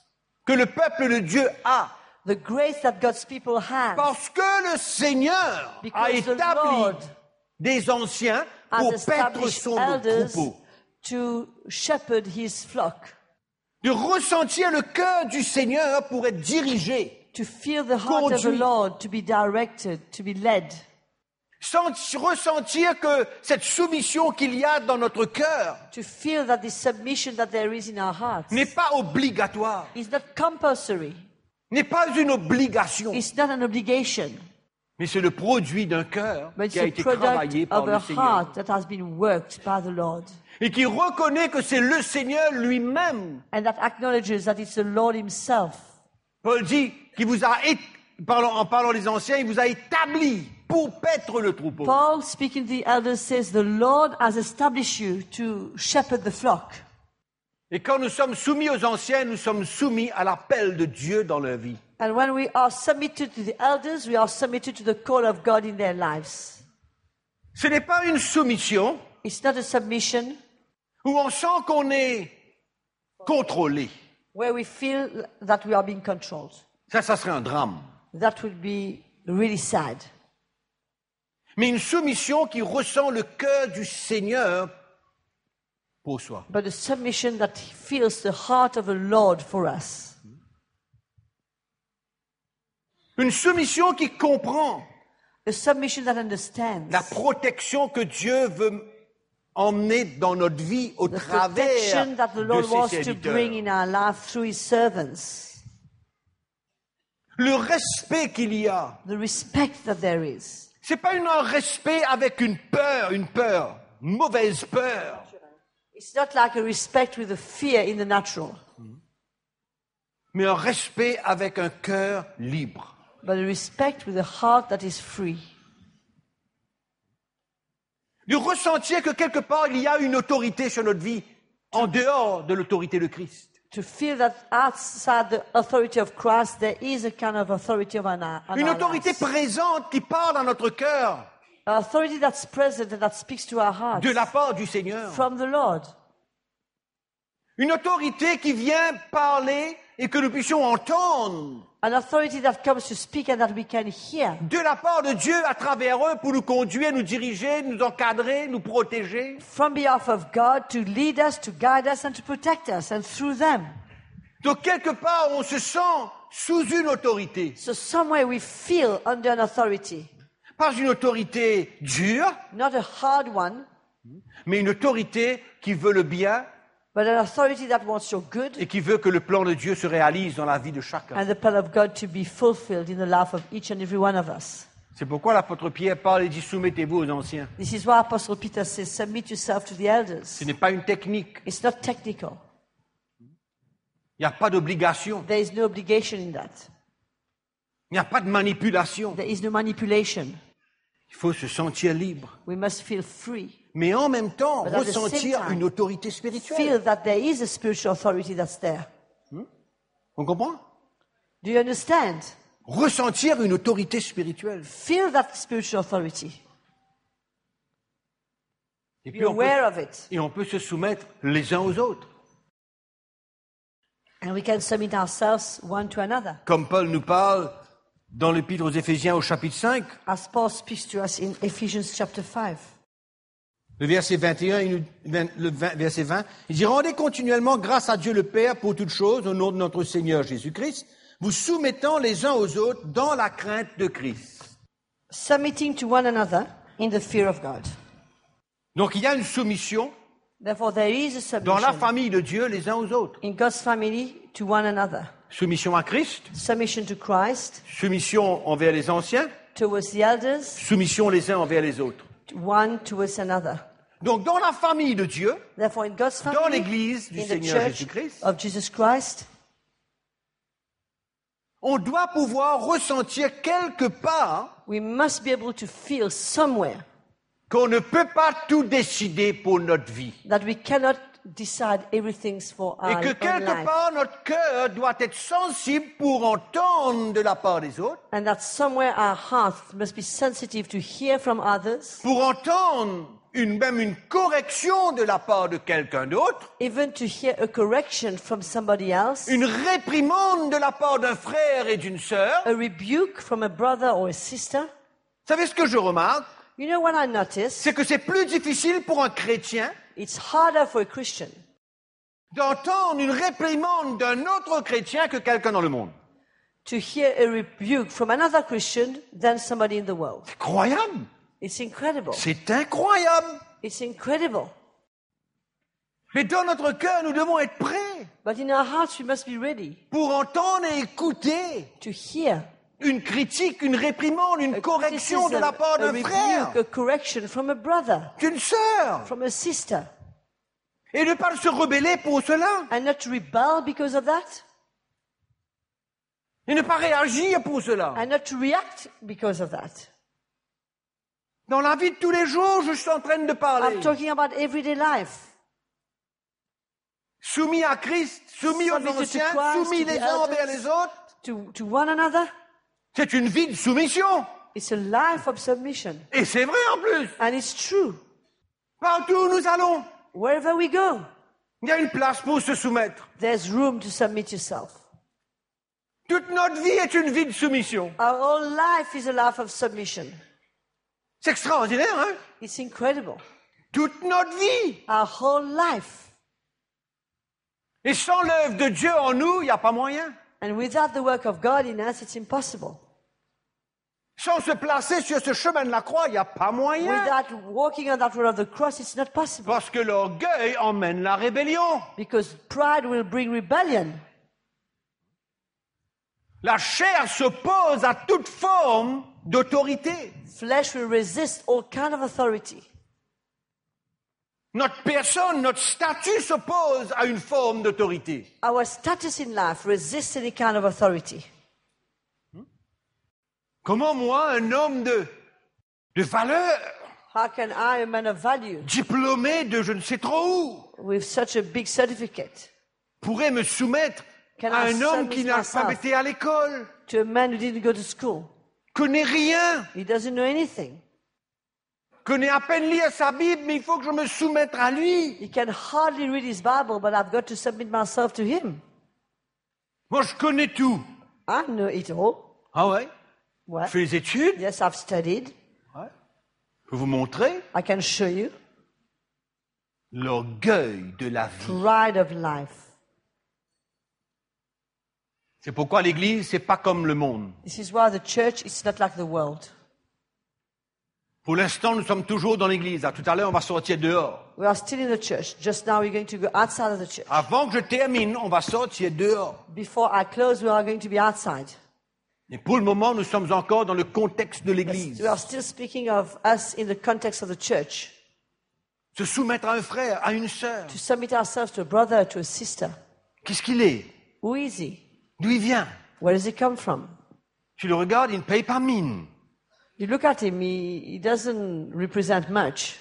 Speaker 3: que le peuple de Dieu a.
Speaker 4: The grace that God's people have.
Speaker 3: Parce que le Seigneur a
Speaker 4: Because the
Speaker 3: établi
Speaker 4: Lord
Speaker 3: des anciens
Speaker 4: has
Speaker 3: pour paître
Speaker 4: established
Speaker 3: son
Speaker 4: elders
Speaker 3: troupeau.
Speaker 4: to shepherd his flock.
Speaker 3: De ressentir le cœur du Seigneur pour être dirigé.
Speaker 4: To feel the heart of the
Speaker 3: Conduit.
Speaker 4: Lord, to be directed, to be led.
Speaker 3: Ressentir que cette soumission qu'il y a dans notre cœur
Speaker 4: To feel that the submission that there is in our hearts
Speaker 3: n'est pas obligatoire,
Speaker 4: is not compulsory.
Speaker 3: n'est pas une obligation,
Speaker 4: It's not an obligation,
Speaker 3: mais c'est le produit d'un cœur
Speaker 4: but it's
Speaker 3: qui a
Speaker 4: a
Speaker 3: été travaillé
Speaker 4: product
Speaker 3: par
Speaker 4: of
Speaker 3: le
Speaker 4: a
Speaker 3: Seigneur
Speaker 4: heart that has been worked by the Lord.
Speaker 3: et qui reconnaît que c'est le Seigneur lui-même.
Speaker 4: And that acknowledges that it's the Lord himself.
Speaker 3: Paul dit qu'il vous a, en parlant des anciens, il vous a établi pour paître le troupeau.
Speaker 4: Paul, speaking to the elders, says, the Lord has established you to shepherd the flock.
Speaker 3: Et quand nous sommes soumis aux anciens, nous sommes soumis à l'appel de Dieu dans leur vie.
Speaker 4: And when we are submitted to the elders, we are submitted to the call of God in their lives.
Speaker 3: Ce n'est pas une soumission
Speaker 4: It's not a submission
Speaker 3: où on sent qu'on est contrôlé.
Speaker 4: where we feel that we are being controlled.
Speaker 3: Ça serait un drame.
Speaker 4: That would be really sad.
Speaker 3: Mais une soumission qui ressent le cœur du Seigneur pour soi.
Speaker 4: But a submission that feels the heart of the Lord for us.
Speaker 3: Une soumission qui comprend
Speaker 4: A submission that understands
Speaker 3: la protection que Dieu veut emmener dans notre vie au
Speaker 4: the
Speaker 3: travers
Speaker 4: protection that the
Speaker 3: de
Speaker 4: Lord wants
Speaker 3: ses
Speaker 4: to bring
Speaker 3: serviteurs.
Speaker 4: in our life through his servants.
Speaker 3: Le respect qu'il y a,
Speaker 4: The respect that there is.
Speaker 3: c'est pas un respect avec une peur, une mauvaise peur.
Speaker 4: It's not like a respect with a fear in the natural,
Speaker 3: Mais un respect avec un cœur libre.
Speaker 4: but a respect with a heart that is free.
Speaker 3: De ressentir que quelque part il y a une autorité sur notre vie en dehors de l'autorité de Christ.
Speaker 4: To feel that outside the authority of Christ, there is a kind of authority on
Speaker 3: Une
Speaker 4: our
Speaker 3: autorité
Speaker 4: lives.
Speaker 3: présente qui parle dans notre cœur
Speaker 4: An authority that's present and that speaks to our hearts
Speaker 3: de la part du Seigneur.
Speaker 4: from the Lord.
Speaker 3: Une autorité qui vient parler et que nous puissions entendre
Speaker 4: An authority that comes to speak and that we can hear
Speaker 3: de la part de Dieu à travers eux pour nous conduire, nous diriger, nous encadrer, nous protéger.
Speaker 4: from behalf of God to lead us, to guide us, and to protect us, and through them.
Speaker 3: Donc quelque part, on se sent sous une autorité.
Speaker 4: So somewhere we feel under an authority,
Speaker 3: Pas une autorité dure,
Speaker 4: not a hard one,
Speaker 3: mais une autorité qui veut le bien
Speaker 4: but an authority that wants your good
Speaker 3: et qui veut que le plan de Dieu se réalise dans la vie de chacun.
Speaker 4: and the plan of God to be fulfilled in the life of each and every one of us.
Speaker 3: C'est pourquoi l'apôtre Pierre parle et dit soumettez-vous aux anciens.
Speaker 4: This is why Apostle Peter says, submit yourself to the elders.
Speaker 3: Ce n'est pas une technique.
Speaker 4: It's not technical.
Speaker 3: Il n'y a pas d'obligation.
Speaker 4: There is no obligation in that.
Speaker 3: Il n'y a pas de manipulation.
Speaker 4: There is no manipulation.
Speaker 3: Il faut se sentir libre.
Speaker 4: We must feel free.
Speaker 3: Mais en même temps,
Speaker 4: But at the same
Speaker 3: ressentir
Speaker 4: time,
Speaker 3: une autorité spirituelle.
Speaker 4: Feel that there is a spiritual authority that's there.
Speaker 3: On comprend?
Speaker 4: Do you understand?
Speaker 3: Ressentir une autorité spirituelle.
Speaker 4: Feel that spiritual authority.
Speaker 3: Et
Speaker 4: Be aware of it.
Speaker 3: on peut se soumettre les uns aux autres.
Speaker 4: And we can submit ourselves one to another.
Speaker 3: Comme Paul nous parle dans l'épître aux Éphésiens au chapitre 5,
Speaker 4: As Paul speaks to us in Ephesians chapter 5.
Speaker 3: le verset 21, verset 20, il dit « Rendez continuellement grâce à Dieu le Père pour toutes choses au nom de notre Seigneur Jésus-Christ, vous soumettant les uns aux autres dans la crainte de Christ. »
Speaker 4: Submitting to one another in the fear of God.
Speaker 3: Donc il y a une soumission
Speaker 4: Therefore, there is a
Speaker 3: dans la
Speaker 4: submission
Speaker 3: famille de Dieu les uns aux autres.
Speaker 4: in God's family to one another.
Speaker 3: Soumission à Christ,
Speaker 4: Submission to Christ,
Speaker 3: soumission envers les anciens,
Speaker 4: towards the elders,
Speaker 3: soumission les uns envers les autres.
Speaker 4: one towards another.
Speaker 3: Donc dans la famille de Dieu,
Speaker 4: Therefore, in God's
Speaker 3: dans
Speaker 4: family,
Speaker 3: l'église du
Speaker 4: in the
Speaker 3: Seigneur
Speaker 4: church
Speaker 3: Jésus-Christ,
Speaker 4: of Jesus Christ,
Speaker 3: on doit pouvoir ressentir quelque part
Speaker 4: we must be able to feel somewhere
Speaker 3: qu'on ne peut pas tout décider pour notre vie.
Speaker 4: that we cannot decide everything for
Speaker 3: Et
Speaker 4: our
Speaker 3: que
Speaker 4: own
Speaker 3: quelque
Speaker 4: life.
Speaker 3: part notre cœur doit être sensible pour entendre de la part des autres,
Speaker 4: And that somewhere our heart must be sensitive to hear from others,
Speaker 3: pour entendre même une correction de la part de quelqu'un d'autre,
Speaker 4: even to hear a correction from somebody else,
Speaker 3: une réprimande de la part d'un frère et d'une sœur.
Speaker 4: a rebuke from a brother or a sister.
Speaker 3: Vous savez ce que je remarque?
Speaker 4: You know what I notice?
Speaker 3: C'est que c'est plus difficile pour un chrétien
Speaker 4: It's harder for a Christian
Speaker 3: d'entendre une réprimande d'un autre chrétien que quelqu'un dans le monde.
Speaker 4: to hear a rebuke from another Christian than somebody in the world.
Speaker 3: C'est incroyable.
Speaker 4: It's incredible.
Speaker 3: C'est incroyable.
Speaker 4: It's incredible.
Speaker 3: Mais dans notre cœur, nous devons être prêts
Speaker 4: But in our hearts, we must be ready
Speaker 3: pour entendre et écouter
Speaker 4: to hear
Speaker 3: une critique, une réprimande, une
Speaker 4: a
Speaker 3: correction de la
Speaker 4: criticism,
Speaker 3: part
Speaker 4: a
Speaker 3: d'un frère,
Speaker 4: rebuke, a correction from a brother,
Speaker 3: d'une sœur,
Speaker 4: from a sister,
Speaker 3: et ne pas se rebeller pour cela,
Speaker 4: and not to rebel because of that,
Speaker 3: et ne pas réagir pour cela.
Speaker 4: and not to react because of that.
Speaker 3: Dans la vie de tous les jours, je suis en train de parler.
Speaker 4: I'm talking about everyday life.
Speaker 3: Soumis à Christ, soumis aux
Speaker 4: Submitted to
Speaker 3: anciens,
Speaker 4: Christ,
Speaker 3: soumis
Speaker 4: to
Speaker 3: les
Speaker 4: the
Speaker 3: uns envers
Speaker 4: elders.
Speaker 3: les autres.
Speaker 4: To one another,
Speaker 3: C'est une vie de soumission.
Speaker 4: it's a life of submission.
Speaker 3: Et c'est vrai en plus.
Speaker 4: And it's true.
Speaker 3: Partout où nous allons,
Speaker 4: Wherever we go,
Speaker 3: il y a une place pour se soumettre.
Speaker 4: there's room to submit yourself.
Speaker 3: Toute notre vie est une vie de soumission.
Speaker 4: Our whole life is a life of submission.
Speaker 3: C'est extraordinaire, hein?
Speaker 4: It's incredible.
Speaker 3: Toute notre vie.
Speaker 4: Our whole life.
Speaker 3: Et sans l'œuvre de Dieu en nous, il n'y a pas moyen.
Speaker 4: And without the work of God in us, it's impossible.
Speaker 3: Sans se placer sur ce chemin de la croix, il n'y a pas moyen.
Speaker 4: Without walking on that road of the cross, it's not possible.
Speaker 3: Parce que l'orgueil emmène la rébellion.
Speaker 4: Because pride will bring rebellion.
Speaker 3: La chair s'oppose à toute forme d'autorité.
Speaker 4: Flesh will resist all kind of authority.
Speaker 3: Notre personne, notre statut s'oppose à une forme d'autorité.
Speaker 4: Our status in life resists any kind of authority.
Speaker 3: Comment moi, un homme de valeur,
Speaker 4: How can I, a man of value,
Speaker 3: diplômé de je ne sais trop où,
Speaker 4: with such a big certificate,
Speaker 3: pourrait me soumettre
Speaker 4: Can
Speaker 3: à
Speaker 4: I
Speaker 3: un homme
Speaker 4: submit
Speaker 3: qui n'a pas
Speaker 4: myself?
Speaker 3: été à l'école,
Speaker 4: to a man who didn't go to school?
Speaker 3: connaît rien,
Speaker 4: He doesn't know anything.
Speaker 3: connaît à peine lire sa Bible, mais il faut que je me soumette à lui.
Speaker 4: He can hardly read his Bible, but I've got to submit myself to him.
Speaker 3: Moi, je connais tout.
Speaker 4: I know it all.
Speaker 3: Ah ouais?
Speaker 4: What?
Speaker 3: Je fais les études.
Speaker 4: Yes, I've studied.
Speaker 3: Ouais. Je peux vous montrer
Speaker 4: I can show you.
Speaker 3: l'orgueil de la vie.
Speaker 4: Pride of life.
Speaker 3: C'est pourquoi l'Église, c'est pas comme le monde.
Speaker 4: This is why the church is not like the world.
Speaker 3: Pour l'instant, nous sommes toujours dans l'Église. À tout à l'heure, on va sortir dehors.
Speaker 4: We are still in the church. Just now we're going to go outside of the church.
Speaker 3: Avant que je termine, on va sortir dehors.
Speaker 4: Before I close, we are going to be outside.
Speaker 3: Et pour le moment, nous sommes encore dans le contexte de l'Église.
Speaker 4: We are still speaking of us in the context of the church.
Speaker 3: Se soumettre à un frère, à une sœur.
Speaker 4: To submit ourselves to a brother, to a sister.
Speaker 3: Qu'est-ce qu'il est?
Speaker 4: Who is he?
Speaker 3: D'où il vient?
Speaker 4: Where does he come from?
Speaker 3: Tu le regardes, il ne paye pas mine.
Speaker 4: You look at him, he doesn't represent much.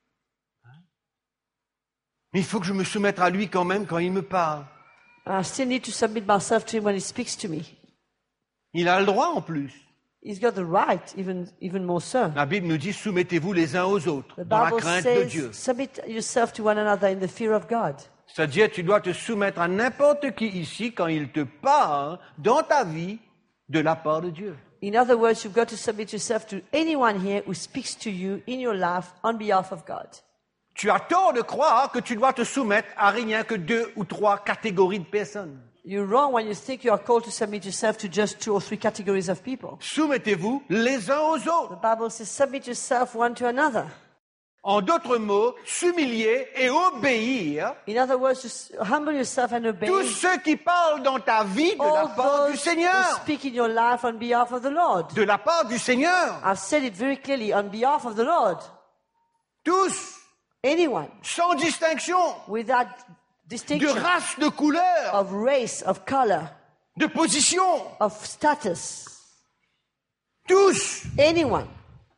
Speaker 3: Mais il faut que je me soumette à lui quand même quand il me parle.
Speaker 4: I still need to submit myself to him when he speaks to me.
Speaker 3: Il a le droit en plus.
Speaker 4: He's got the right, even more so.
Speaker 3: La Bible nous dit soumettez-vous les uns aux autres
Speaker 4: The
Speaker 3: dans la
Speaker 4: Bible
Speaker 3: crainte de Dieu.
Speaker 4: says, submit yourself to one another in the fear of God.
Speaker 3: C'est-à-dire tu dois te soumettre à n'importe qui ici quand il te parle dans ta vie de la part de Dieu.
Speaker 4: In other words, you've got to submit yourself to anyone here who speaks to you in your life on behalf of God.
Speaker 3: Tu as tort de croire que tu dois te soumettre à rien que 2 ou 3 catégories de personnes.
Speaker 4: You're wrong when you think you are called to submit yourself to just 2 or 3 categories of people.
Speaker 3: Soumettez-vous les uns aux
Speaker 4: The
Speaker 3: autres.
Speaker 4: Bible says, submit yourself one to another.
Speaker 3: En d'autres mots, s'humilier et obéir.
Speaker 4: In other words, to humble yourself and obey
Speaker 3: Tous ceux qui parlent dans ta vie de la
Speaker 4: all
Speaker 3: part du
Speaker 4: those who
Speaker 3: Seigneur.
Speaker 4: speak in your life on behalf of the Lord.
Speaker 3: De la part du Seigneur.
Speaker 4: I've said it very clearly, on behalf of the Lord.
Speaker 3: Tous,
Speaker 4: Anyone,
Speaker 3: sans distinction,
Speaker 4: without
Speaker 3: de
Speaker 4: distinction
Speaker 3: race, de couleur,
Speaker 4: of race, of color,
Speaker 3: de position.
Speaker 4: of status.
Speaker 3: Tous.
Speaker 4: Anyone.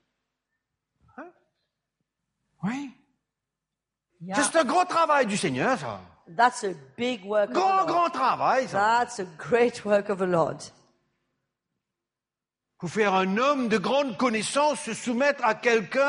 Speaker 3: Oui.
Speaker 4: Yeah.
Speaker 3: C'est un gros travail du Seigneur, ça.
Speaker 4: That's a big work of the Lord.
Speaker 3: Grand travail, ça.
Speaker 4: That's a great work of the Lord.
Speaker 3: Faut faire un homme de grande connaissance se soumettre à quelqu'un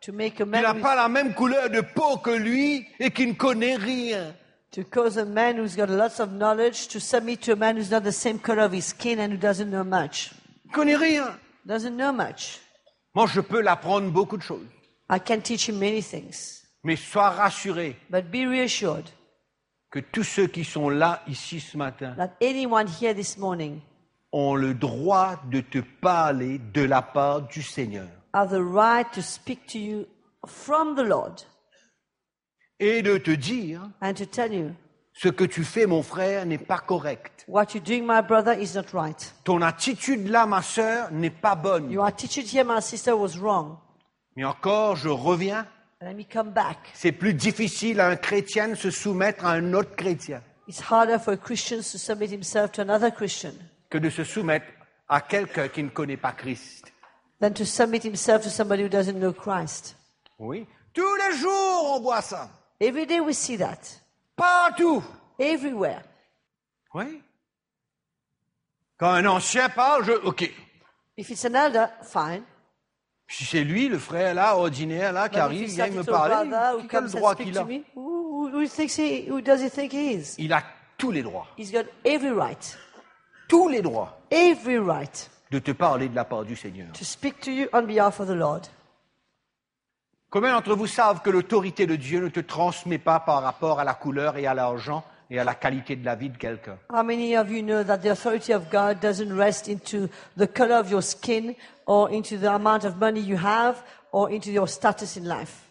Speaker 4: To make a
Speaker 3: qui n'a
Speaker 4: man
Speaker 3: pas la même couleur de peau que lui et qui ne connaît rien.
Speaker 4: to cause a man who's got lots of knowledge to submit to a man who's not the same color of his skin and who doesn't know much.
Speaker 3: Il ne connaît rien.
Speaker 4: Doesn't know much.
Speaker 3: Moi, je peux l'apprendre beaucoup de choses.
Speaker 4: I can teach him many things.
Speaker 3: Mais sois rassuré
Speaker 4: But be reassured
Speaker 3: que tous ceux qui sont là, ici, ce matin,
Speaker 4: that anyone here this morning
Speaker 3: ont le droit de te parler de la part du Seigneur.
Speaker 4: have the right to speak to you from the Lord
Speaker 3: Et de te dire,
Speaker 4: and to tell you
Speaker 3: ce que tu fais, mon frère, n'est pas correct.
Speaker 4: what you're doing, my brother, is not right.
Speaker 3: Ton attitude là, ma sœur, n'est pas bonne.
Speaker 4: Your attitude here, my sister, was wrong.
Speaker 3: Mais encore, je reviens,
Speaker 4: And let me come back.
Speaker 3: c'est plus difficile à un chrétien de se soumettre à un autre chrétien
Speaker 4: It's harder for a Christian to submit himself to another Christian
Speaker 3: que de se soumettre à quelqu'un qui ne connaît pas Christ.
Speaker 4: than to submit himself to somebody who doesn't know Christ.
Speaker 3: Oui. Tous les jours, on voit ça.
Speaker 4: Every day we see that.
Speaker 3: Partout.
Speaker 4: Everywhere.
Speaker 3: Oui. Quand un ancien parle, OK.
Speaker 4: If it's an elder, fine.
Speaker 3: Si c'est lui, le frère là, ordinaire là, qui
Speaker 4: But if
Speaker 3: arrive,
Speaker 4: it's
Speaker 3: vient me
Speaker 4: a brother
Speaker 3: parler,
Speaker 4: who
Speaker 3: quel
Speaker 4: comes and
Speaker 3: droit
Speaker 4: speaks
Speaker 3: qu'il
Speaker 4: to
Speaker 3: a?
Speaker 4: me, who does he think he is?
Speaker 3: Il a tous les droits.
Speaker 4: He's got every right,
Speaker 3: Tous les droits
Speaker 4: every right
Speaker 3: de te parler de la part du Seigneur.
Speaker 4: to speak to you on behalf of the Lord.
Speaker 3: Combien d'entre vous savent que l'autorité de Dieu ne te transmet pas par rapport à la couleur et à l'argent et à la qualité de la vie de quelqu'un?
Speaker 4: How many of you know that the authority of God doesn't rest into the color of your skin or into the amount of money you have or into your status in life?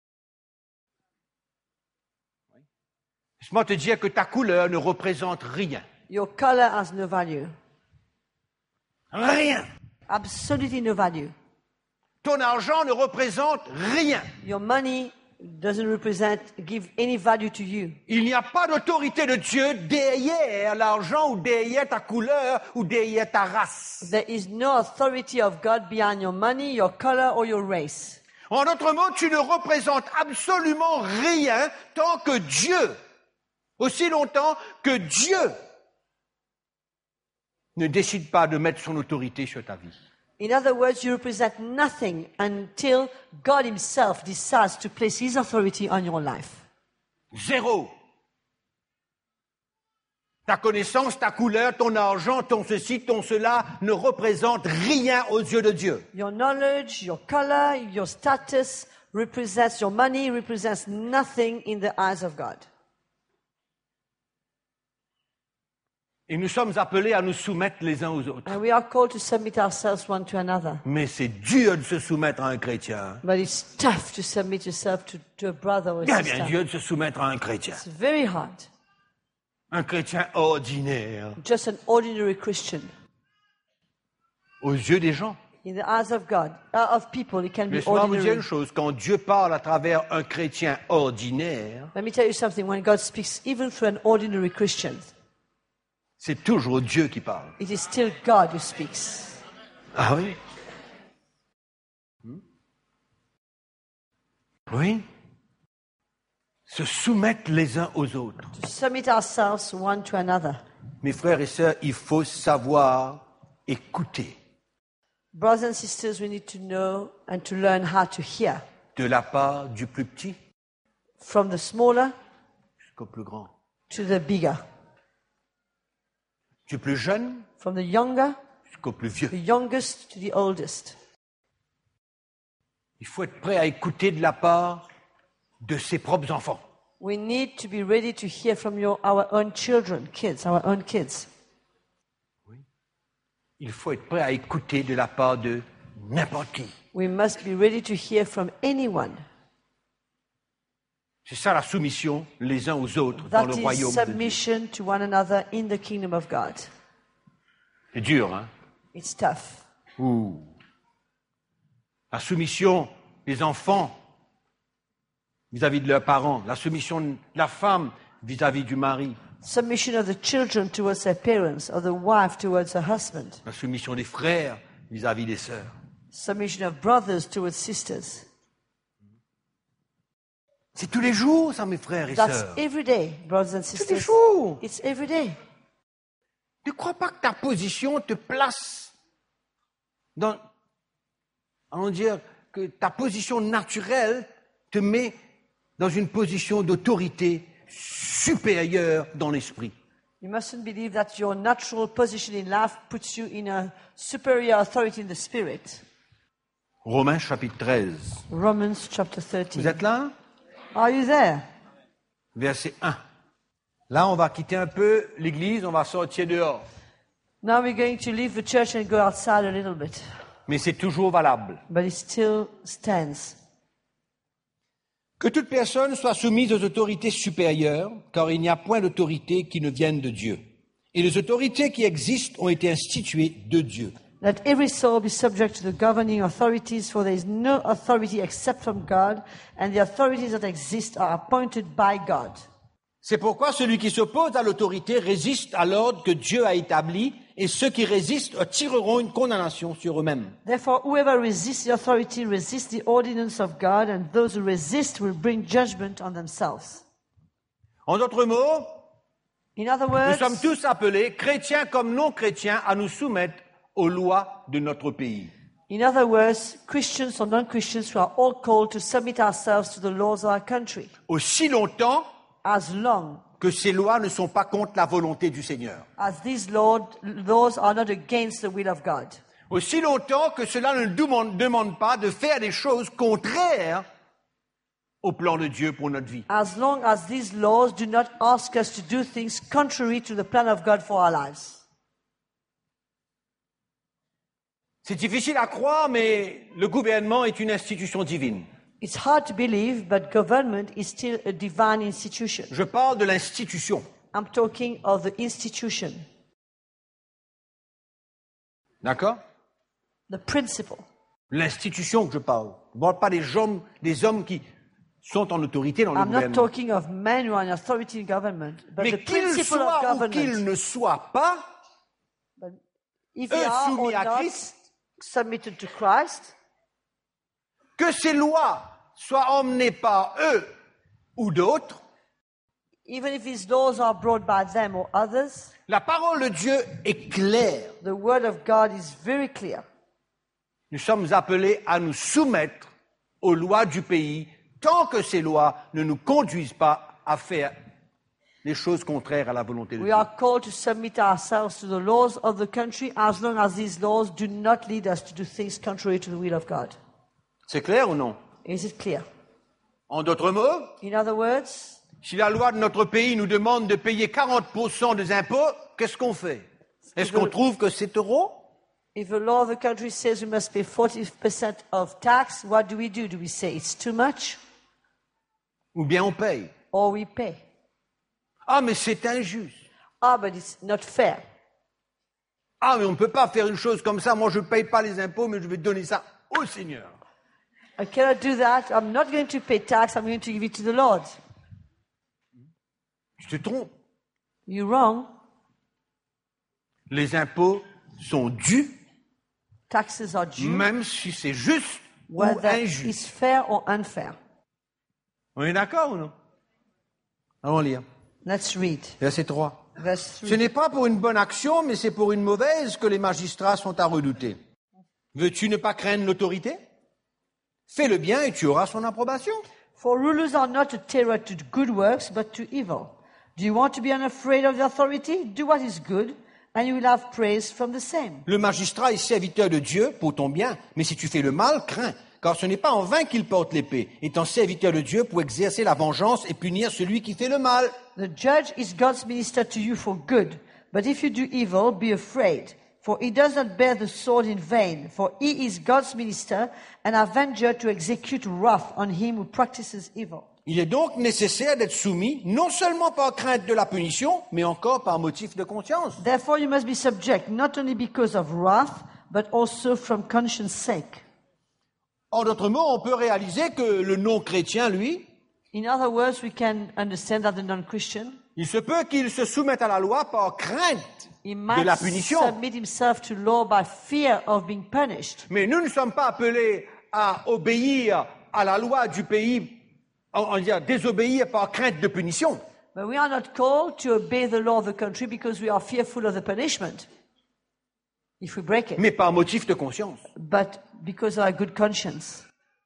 Speaker 3: Laisse-moi te dire que ta couleur ne représente rien.
Speaker 4: Your color has no value.
Speaker 3: Rien.
Speaker 4: Absolutely no value.
Speaker 3: Ton argent ne représente rien.
Speaker 4: Your money doesn't give any value to you.
Speaker 3: Il n'y a pas d'autorité de Dieu derrière l'argent ou derrière ta couleur ou derrière ta race.
Speaker 4: There is no authority of God behind your money, your color, or your race.
Speaker 3: En d'autres mots, tu ne représentes absolument rien tant que Dieu, aussi longtemps que Dieu ne décide pas de mettre son autorité sur ta vie.
Speaker 4: In other words, you represent nothing until God himself decides to place his authority on your life.
Speaker 3: Zéro. Ta connaissance, ta couleur, ton argent, ton ceci, ton cela ne représentent rien aux yeux de Dieu.
Speaker 4: Your knowledge, your color, your status represents, your money represents nothing in the eyes of God.
Speaker 3: Et nous sommes appelés à nous soumettre les uns aux autres.
Speaker 4: And we are called to submit ourselves one to another.
Speaker 3: Mais c'est dur de se soumettre à un chrétien.
Speaker 4: But it's tough to submit yourself to a brother or a
Speaker 3: Bien
Speaker 4: sister.
Speaker 3: dur de se soumettre à un chrétien.
Speaker 4: It's very hard.
Speaker 3: Un chrétien ordinaire
Speaker 4: Just an ordinary Christian.
Speaker 3: aux yeux des gens.
Speaker 4: In the eyes of God, of people, it can be
Speaker 3: Laisse-moi vous dire
Speaker 4: ordinary.
Speaker 3: une chose. Quand Dieu parle à travers un chrétien ordinaire,
Speaker 4: Let me tell you something. When God speaks, even through an ordinary Christian,
Speaker 3: c'est toujours Dieu qui parle.
Speaker 4: it is still God who speaks.
Speaker 3: Ah oui? Oui? Se soumettre les uns aux autres.
Speaker 4: To submit ourselves one to another.
Speaker 3: Mes frères et sœurs, il faut savoir écouter
Speaker 4: Brothers and sisters, we need to know and to learn how to hear
Speaker 3: de la part du plus petit
Speaker 4: from the smaller
Speaker 3: jusqu'au plus grand,
Speaker 4: to the bigger,
Speaker 3: du plus jeune
Speaker 4: from the younger,
Speaker 3: jusqu'au plus vieux.
Speaker 4: the youngest to the oldest.
Speaker 3: Il faut être prêt à écouter de la part de ses propres enfants.
Speaker 4: We need to be ready to hear from our own children, kids, our own kids.
Speaker 3: Il faut être prêt à écouter de la part de n'importe qui.
Speaker 4: We must be ready to hear from anyone.
Speaker 3: C'est ça la soumission les uns aux autres dans
Speaker 4: That
Speaker 3: le
Speaker 4: is
Speaker 3: royaume de Dieu.
Speaker 4: submission to one another in the kingdom of God.
Speaker 3: C'est dur, hein?
Speaker 4: It's tough.
Speaker 3: Ouh. La soumission des enfants vis-à-vis de leurs parents, la soumission de la femme vis-à-vis du mari,
Speaker 4: Submission of the children towards their parents, or the wife towards her husband.
Speaker 3: la soumission des frères vis-à-vis des sœurs.
Speaker 4: Submission of brothers towards sisters.
Speaker 3: C'est tous les jours, ça, mes frères et
Speaker 4: That's
Speaker 3: sœurs.
Speaker 4: every day, brothers and
Speaker 3: Tous les
Speaker 4: sisters.
Speaker 3: jours.
Speaker 4: It's every day.
Speaker 3: Ne crois pas que ta position te place dans, allons dire, que ta position naturelle te met dans une position d'autorité supérieure dans l'esprit.
Speaker 4: You mustn't believe that your natural position in life puts you in a superior authority in the spirit.
Speaker 3: Romains chapitre 13.
Speaker 4: Romans chapter 13.
Speaker 3: Vous êtes là?
Speaker 4: Are you there?
Speaker 3: Verset 1. Là, on va quitter un peu l'église, on va sortir dehors.
Speaker 4: Now we're going to leave the church and go outside a little bit.
Speaker 3: Mais c'est toujours valable.
Speaker 4: But it still stands.
Speaker 3: Que toute personne soit soumise aux autorités supérieures, car il n'y a point d'autorité qui ne vienne de Dieu. Et les autorités qui existent ont été instituées de Dieu.
Speaker 4: Let every soul be subject to the governing authorities, for there is no authority except from God, and the authorities that exist are appointed by God.
Speaker 3: C'est pourquoi celui qui s'oppose à l'autorité résiste à l'ordre que Dieu a établi, et ceux qui résistent tireront une condamnation sur eux-mêmes.
Speaker 4: Therefore, whoever resists the authority resists the ordinance of God, and those who resist will bring judgment on themselves.
Speaker 3: En d'autres mots,
Speaker 4: In other
Speaker 3: nous
Speaker 4: words,
Speaker 3: sommes tous appelés, chrétiens comme non-chrétiens, à nous soumettre aux lois de notre pays.
Speaker 4: Christians or non-Christians, we are all called to submit ourselves to the laws of our country,
Speaker 3: Aussi longtemps
Speaker 4: as long
Speaker 3: que ces lois ne sont pas contre la volonté du Seigneur.
Speaker 4: as these laws are not against the will of God.
Speaker 3: Aussi longtemps que cela ne nous demande pas de faire des choses contraires au plan de Dieu pour notre vie.
Speaker 4: As long as these laws do not ask us to do things contrary to the plan of God for our lives.
Speaker 3: C'est difficile à croire, mais le gouvernement est une institution divine.
Speaker 4: It's hard to believe, but government is still a divine institution.
Speaker 3: Je parle de l'institution.
Speaker 4: I'm talking of the institution,
Speaker 3: D'accord?
Speaker 4: the principle.
Speaker 3: L'institution que je parle. Je ne parle pas des hommes qui sont en autorité dans le
Speaker 4: I'm not
Speaker 3: gouvernement.
Speaker 4: talking of men who are in authority in government, but
Speaker 3: Mais
Speaker 4: the
Speaker 3: qu'ils
Speaker 4: principle of
Speaker 3: soient ou
Speaker 4: government.
Speaker 3: qu'ils ne soient pas,
Speaker 4: If
Speaker 3: eux
Speaker 4: they are or
Speaker 3: soumis à
Speaker 4: not
Speaker 3: Christ,
Speaker 4: submitted to Christ,
Speaker 3: que ces lois soient emmenées par eux ou d'autres,
Speaker 4: even if these laws are brought by them or others,
Speaker 3: la parole de Dieu est claire.
Speaker 4: the word of God is very clear.
Speaker 3: Nous sommes appelés à nous soumettre aux lois du pays tant que ces lois ne nous conduisent pas à faire les choses contraires à la volonté de
Speaker 4: We
Speaker 3: Dieu.
Speaker 4: are called to submit ourselves to the laws of the country as long as these laws do not lead us to do things contrary to the will of God.
Speaker 3: C'est clair ou non?
Speaker 4: Is it clear?
Speaker 3: En d'autres mots,
Speaker 4: In other words,
Speaker 3: si la loi de notre pays nous demande de payer 40% des impôts, qu'est-ce qu'on fait? Est-ce qu'on trouve que c'est trop?
Speaker 4: if the law of the country says we must pay 40% of tax, what do we do? Do we say it's too much
Speaker 3: Ou bien on paye?
Speaker 4: or we pay?
Speaker 3: Ah, mais c'est injuste.
Speaker 4: Ah, but it's not fair.
Speaker 3: Ah, mais on ne peut pas faire une chose comme ça. Moi, je ne paye pas les impôts, mais je vais donner ça au Seigneur.
Speaker 4: I cannot do that. I'm not going to pay tax. I'm going to give it to the Lord.
Speaker 3: Tu te trompes.
Speaker 4: You're wrong.
Speaker 3: Les impôts sont dus,
Speaker 4: Taxes are due,
Speaker 3: même si c'est juste ou
Speaker 4: whether
Speaker 3: injuste.
Speaker 4: it's fair or unfair.
Speaker 3: On est d'accord ou non? Allons lire.
Speaker 4: Let's read.
Speaker 3: Verset 3.
Speaker 4: Verse
Speaker 3: Ce
Speaker 4: 3.
Speaker 3: n'est pas pour une bonne action, mais c'est pour une mauvaise que les magistrats sont à redouter. Veux-tu ne pas craindre l'autorité? Fais le bien et tu auras son approbation.
Speaker 4: For rulers are not a terror to good works, but to evil. Do you want to be unafraid of the authority? Do what is good, and you will have praise from the same.
Speaker 3: Le magistrat est serviteur de Dieu pour ton bien, mais si tu fais le mal, crains, car ce n'est pas en vain qu'il porte l'épée, étant serviteur de Dieu pour exercer la vengeance et punir celui qui fait le mal.
Speaker 4: The judge is God's minister to you for good, but if you do evil, be afraid. For he does not bear the sword in vain, for he is God's minister, an avenger to execute wrath on him who practices evil.
Speaker 3: Il est donc nécessaire d'être soumis, non seulement par crainte de la punition, mais encore par motif de conscience.
Speaker 4: Therefore you must be subject, not only because of wrath, but also from conscience sake.
Speaker 3: En d'autres mots, on peut réaliser que le non-chrétien, lui,
Speaker 4: In other words, we can understand that the non-Christian,
Speaker 3: il se peut qu'il se soumette à la loi par crainte
Speaker 4: he
Speaker 3: de
Speaker 4: might
Speaker 3: la punition.
Speaker 4: submit himself to law by fear of being punished.
Speaker 3: Mais nous ne sommes pas appelés à obéir à la loi du pays, on va dire désobéir par crainte de punition.
Speaker 4: But we are not called to obey the law of the country because we are fearful of the punishment if we break it,
Speaker 3: Mais par motif de conscience.
Speaker 4: but because of our good conscience.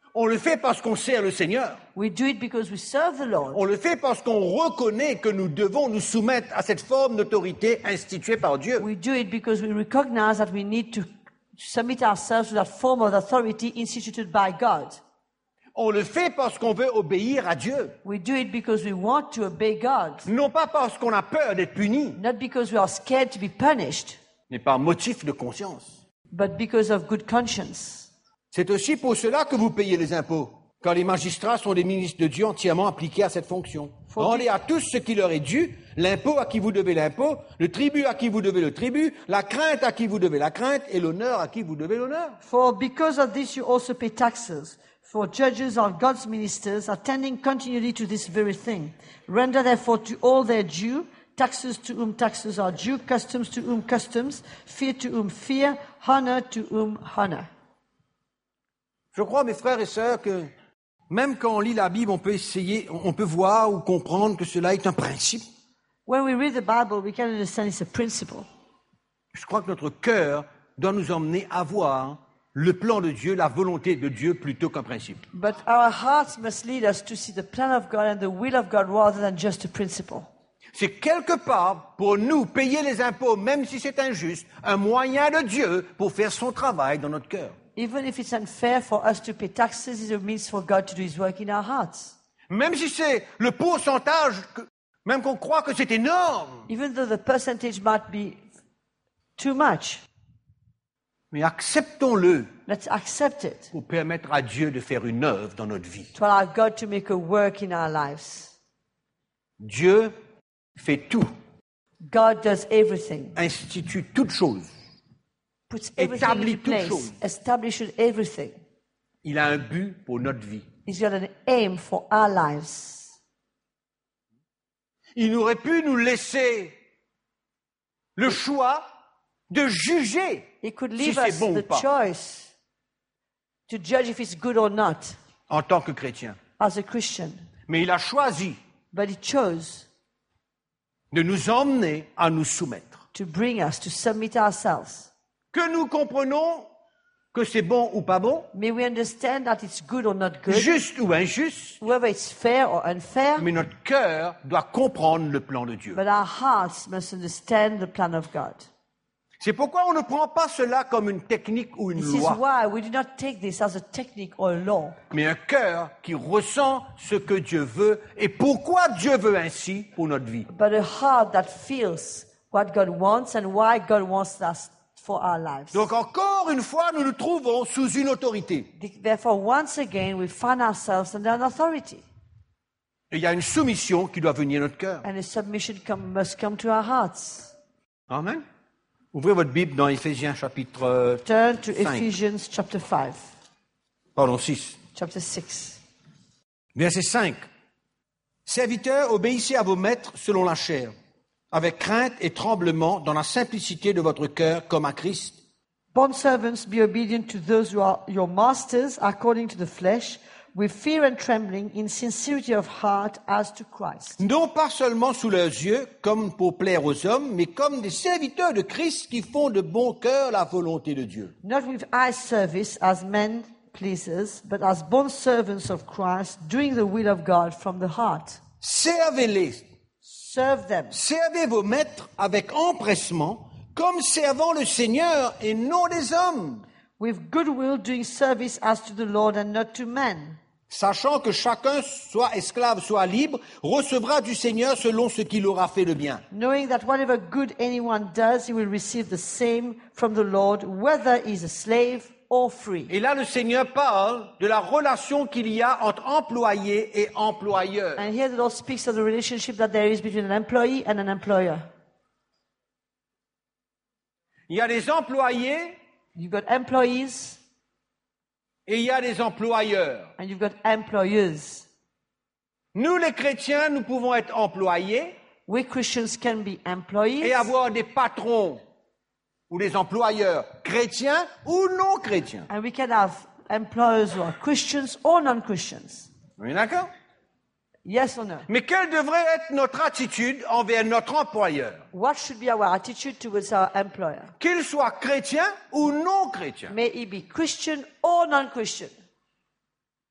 Speaker 3: On le fait parce qu'on sert le Seigneur.
Speaker 4: We do it because we serve the Lord.
Speaker 3: On le fait parce qu'on reconnaît que nous devons nous soumettre à cette forme d'autorité instituée par Dieu.
Speaker 4: We do it because we recognize that we need to submit ourselves to that form of authority instituted by God.
Speaker 3: On le fait parce qu'on veut obéir à Dieu.
Speaker 4: We do it because we want to obey God,
Speaker 3: Non pas parce qu'on a peur d'être puni,
Speaker 4: not because we are scared to be punished,
Speaker 3: mais par motif de conscience.
Speaker 4: but because of good conscience.
Speaker 3: C'est aussi pour cela que vous payez les impôts, car les magistrats sont des ministres de Dieu entièrement appliqués à cette fonction. Rendez à tous ce qui leur est dû, l'impôt à qui vous devez l'impôt, le tribut à qui vous devez le tribut, la crainte à qui vous devez la crainte, et l'honneur à qui vous devez l'honneur.
Speaker 4: For because of this you also pay taxes, for judges are God's ministers, attending continually to this very thing. Render therefore to all their due, taxes to whom taxes are due, customs to whom customs, fear to whom fear, honor to whom honor.
Speaker 3: Je crois, mes frères et sœurs, que même quand on lit la Bible, on peut voir ou comprendre que cela est un principe.
Speaker 4: When we read the Bible, we can understand it's a principle.
Speaker 3: Je crois que notre cœur doit nous emmener à voir le plan de Dieu, la volonté de Dieu plutôt qu'un principe.
Speaker 4: But our hearts must lead us to see the plan of God and the will of God rather than just a principle.
Speaker 3: C'est quelque part, pour nous, payer les impôts, même si c'est injuste, un moyen de Dieu pour faire son travail dans notre cœur.
Speaker 4: Even if it's unfair for us to pay taxes, it's a means for God to do His work in our hearts.
Speaker 3: Même si c'est le pourcentage, même qu'on croit que c'est énorme.
Speaker 4: Even though the percentage might be too much,
Speaker 3: Mais acceptons-le
Speaker 4: let's accept it
Speaker 3: pour permettre à Dieu de faire une œuvre dans notre vie.
Speaker 4: to allow God to make a work in our lives.
Speaker 3: Dieu fait tout,
Speaker 4: God does everything,
Speaker 3: institue toutes choses.
Speaker 4: puts everything
Speaker 3: Établit
Speaker 4: into
Speaker 3: toutes
Speaker 4: place,
Speaker 3: choses.
Speaker 4: establishes everything.
Speaker 3: Il a un but pour notre vie.
Speaker 4: He's got an aim for our lives.
Speaker 3: Il aurait pu nous laisser le choix de juger
Speaker 4: He could
Speaker 3: si
Speaker 4: leave
Speaker 3: c'est
Speaker 4: us
Speaker 3: bon ou
Speaker 4: the
Speaker 3: pas
Speaker 4: choice to judge if it's good or not
Speaker 3: en tant que chrétien.
Speaker 4: as a Christian.
Speaker 3: Mais il a choisi
Speaker 4: But He chose
Speaker 3: de nous emmener à nous soumettre.
Speaker 4: to bring us to submit ourselves.
Speaker 3: Que nous comprenons que c'est bon ou pas bon,
Speaker 4: May we understand that it's good or not good,
Speaker 3: juste ou injuste,
Speaker 4: whether it's fair or unfair,
Speaker 3: mais notre cœur doit comprendre le plan de Dieu.
Speaker 4: but our hearts must understand the plan of God.
Speaker 3: C'est pourquoi on ne prend pas cela comme une technique ou une
Speaker 4: This is
Speaker 3: loi,
Speaker 4: why we do not take this as a technique or a law,
Speaker 3: mais un cœur qui ressent ce que Dieu veut et pourquoi Dieu veut ainsi pour notre vie.
Speaker 4: but a heart that feels what God wants and why God wants us for our lives.
Speaker 3: Donc encore une fois, nous nous trouvons sous une autorité.
Speaker 4: Therefore, once again, we find ourselves under an authority,
Speaker 3: Et il y a une soumission qui doit venir à notre cœur.
Speaker 4: and a submission must come to our hearts.
Speaker 3: Amen. Ouvrez votre Bible dans Éphésiens chapitre
Speaker 4: Turn to
Speaker 3: 5.
Speaker 4: Ephesians chapter 5,
Speaker 3: Pardon, 6.
Speaker 4: chapter 6.
Speaker 3: Verset 5. Serviteurs, obéissez à vos maîtres selon la chair, avec crainte et tremblement dans la simplicité de votre cœur comme à Christ.
Speaker 4: Bondservants, be obedient to those who are your masters according to the flesh, with fear and trembling, in sincerity of heart as to Christ.
Speaker 3: Non pas seulement sous leurs yeux, comme pour plaire aux hommes, mais comme des serviteurs de Christ qui font de bon cœur la volonté de Dieu.
Speaker 4: Not with eye service as men pleasers, but as bondservants of Christ, doing the will of God from the heart.
Speaker 3: Servez-les,
Speaker 4: Serve them.
Speaker 3: servez vos maîtres avec empressement, comme servant le Seigneur et non les hommes,
Speaker 4: With goodwill, doing service as to the Lord and not to men,
Speaker 3: sachant que chacun, soit esclave, soit libre, recevra du Seigneur selon ce qu'il aura fait de bien.
Speaker 4: knowing that whatever good anyone does, he will receive the same from the Lord, whether he is a slave or free.
Speaker 3: Et là, le Seigneur parle de la relation qu'il y a entre employé et employeur.
Speaker 4: And here the Lord speaks of the relationship that there is between an employee and an employer.
Speaker 3: Il y a des employés
Speaker 4: You've got employees
Speaker 3: et il y a des employeurs.
Speaker 4: and you've got employers.
Speaker 3: Nous, les chrétiens, nous pouvons être employés
Speaker 4: We Christians can be employees
Speaker 3: et avoir des patrons ou des employeurs chrétiens ou non chrétiens.
Speaker 4: and we can have employers who are Christians or non-Christians.
Speaker 3: Oui, d'accord?
Speaker 4: Yes or no?
Speaker 3: Mais quelle devrait être notre attitude envers notre employeur?
Speaker 4: What should be our attitude towards our employer?
Speaker 3: Qu'il soit chrétien ou non chrétien.
Speaker 4: May he be Christian or non-Christian.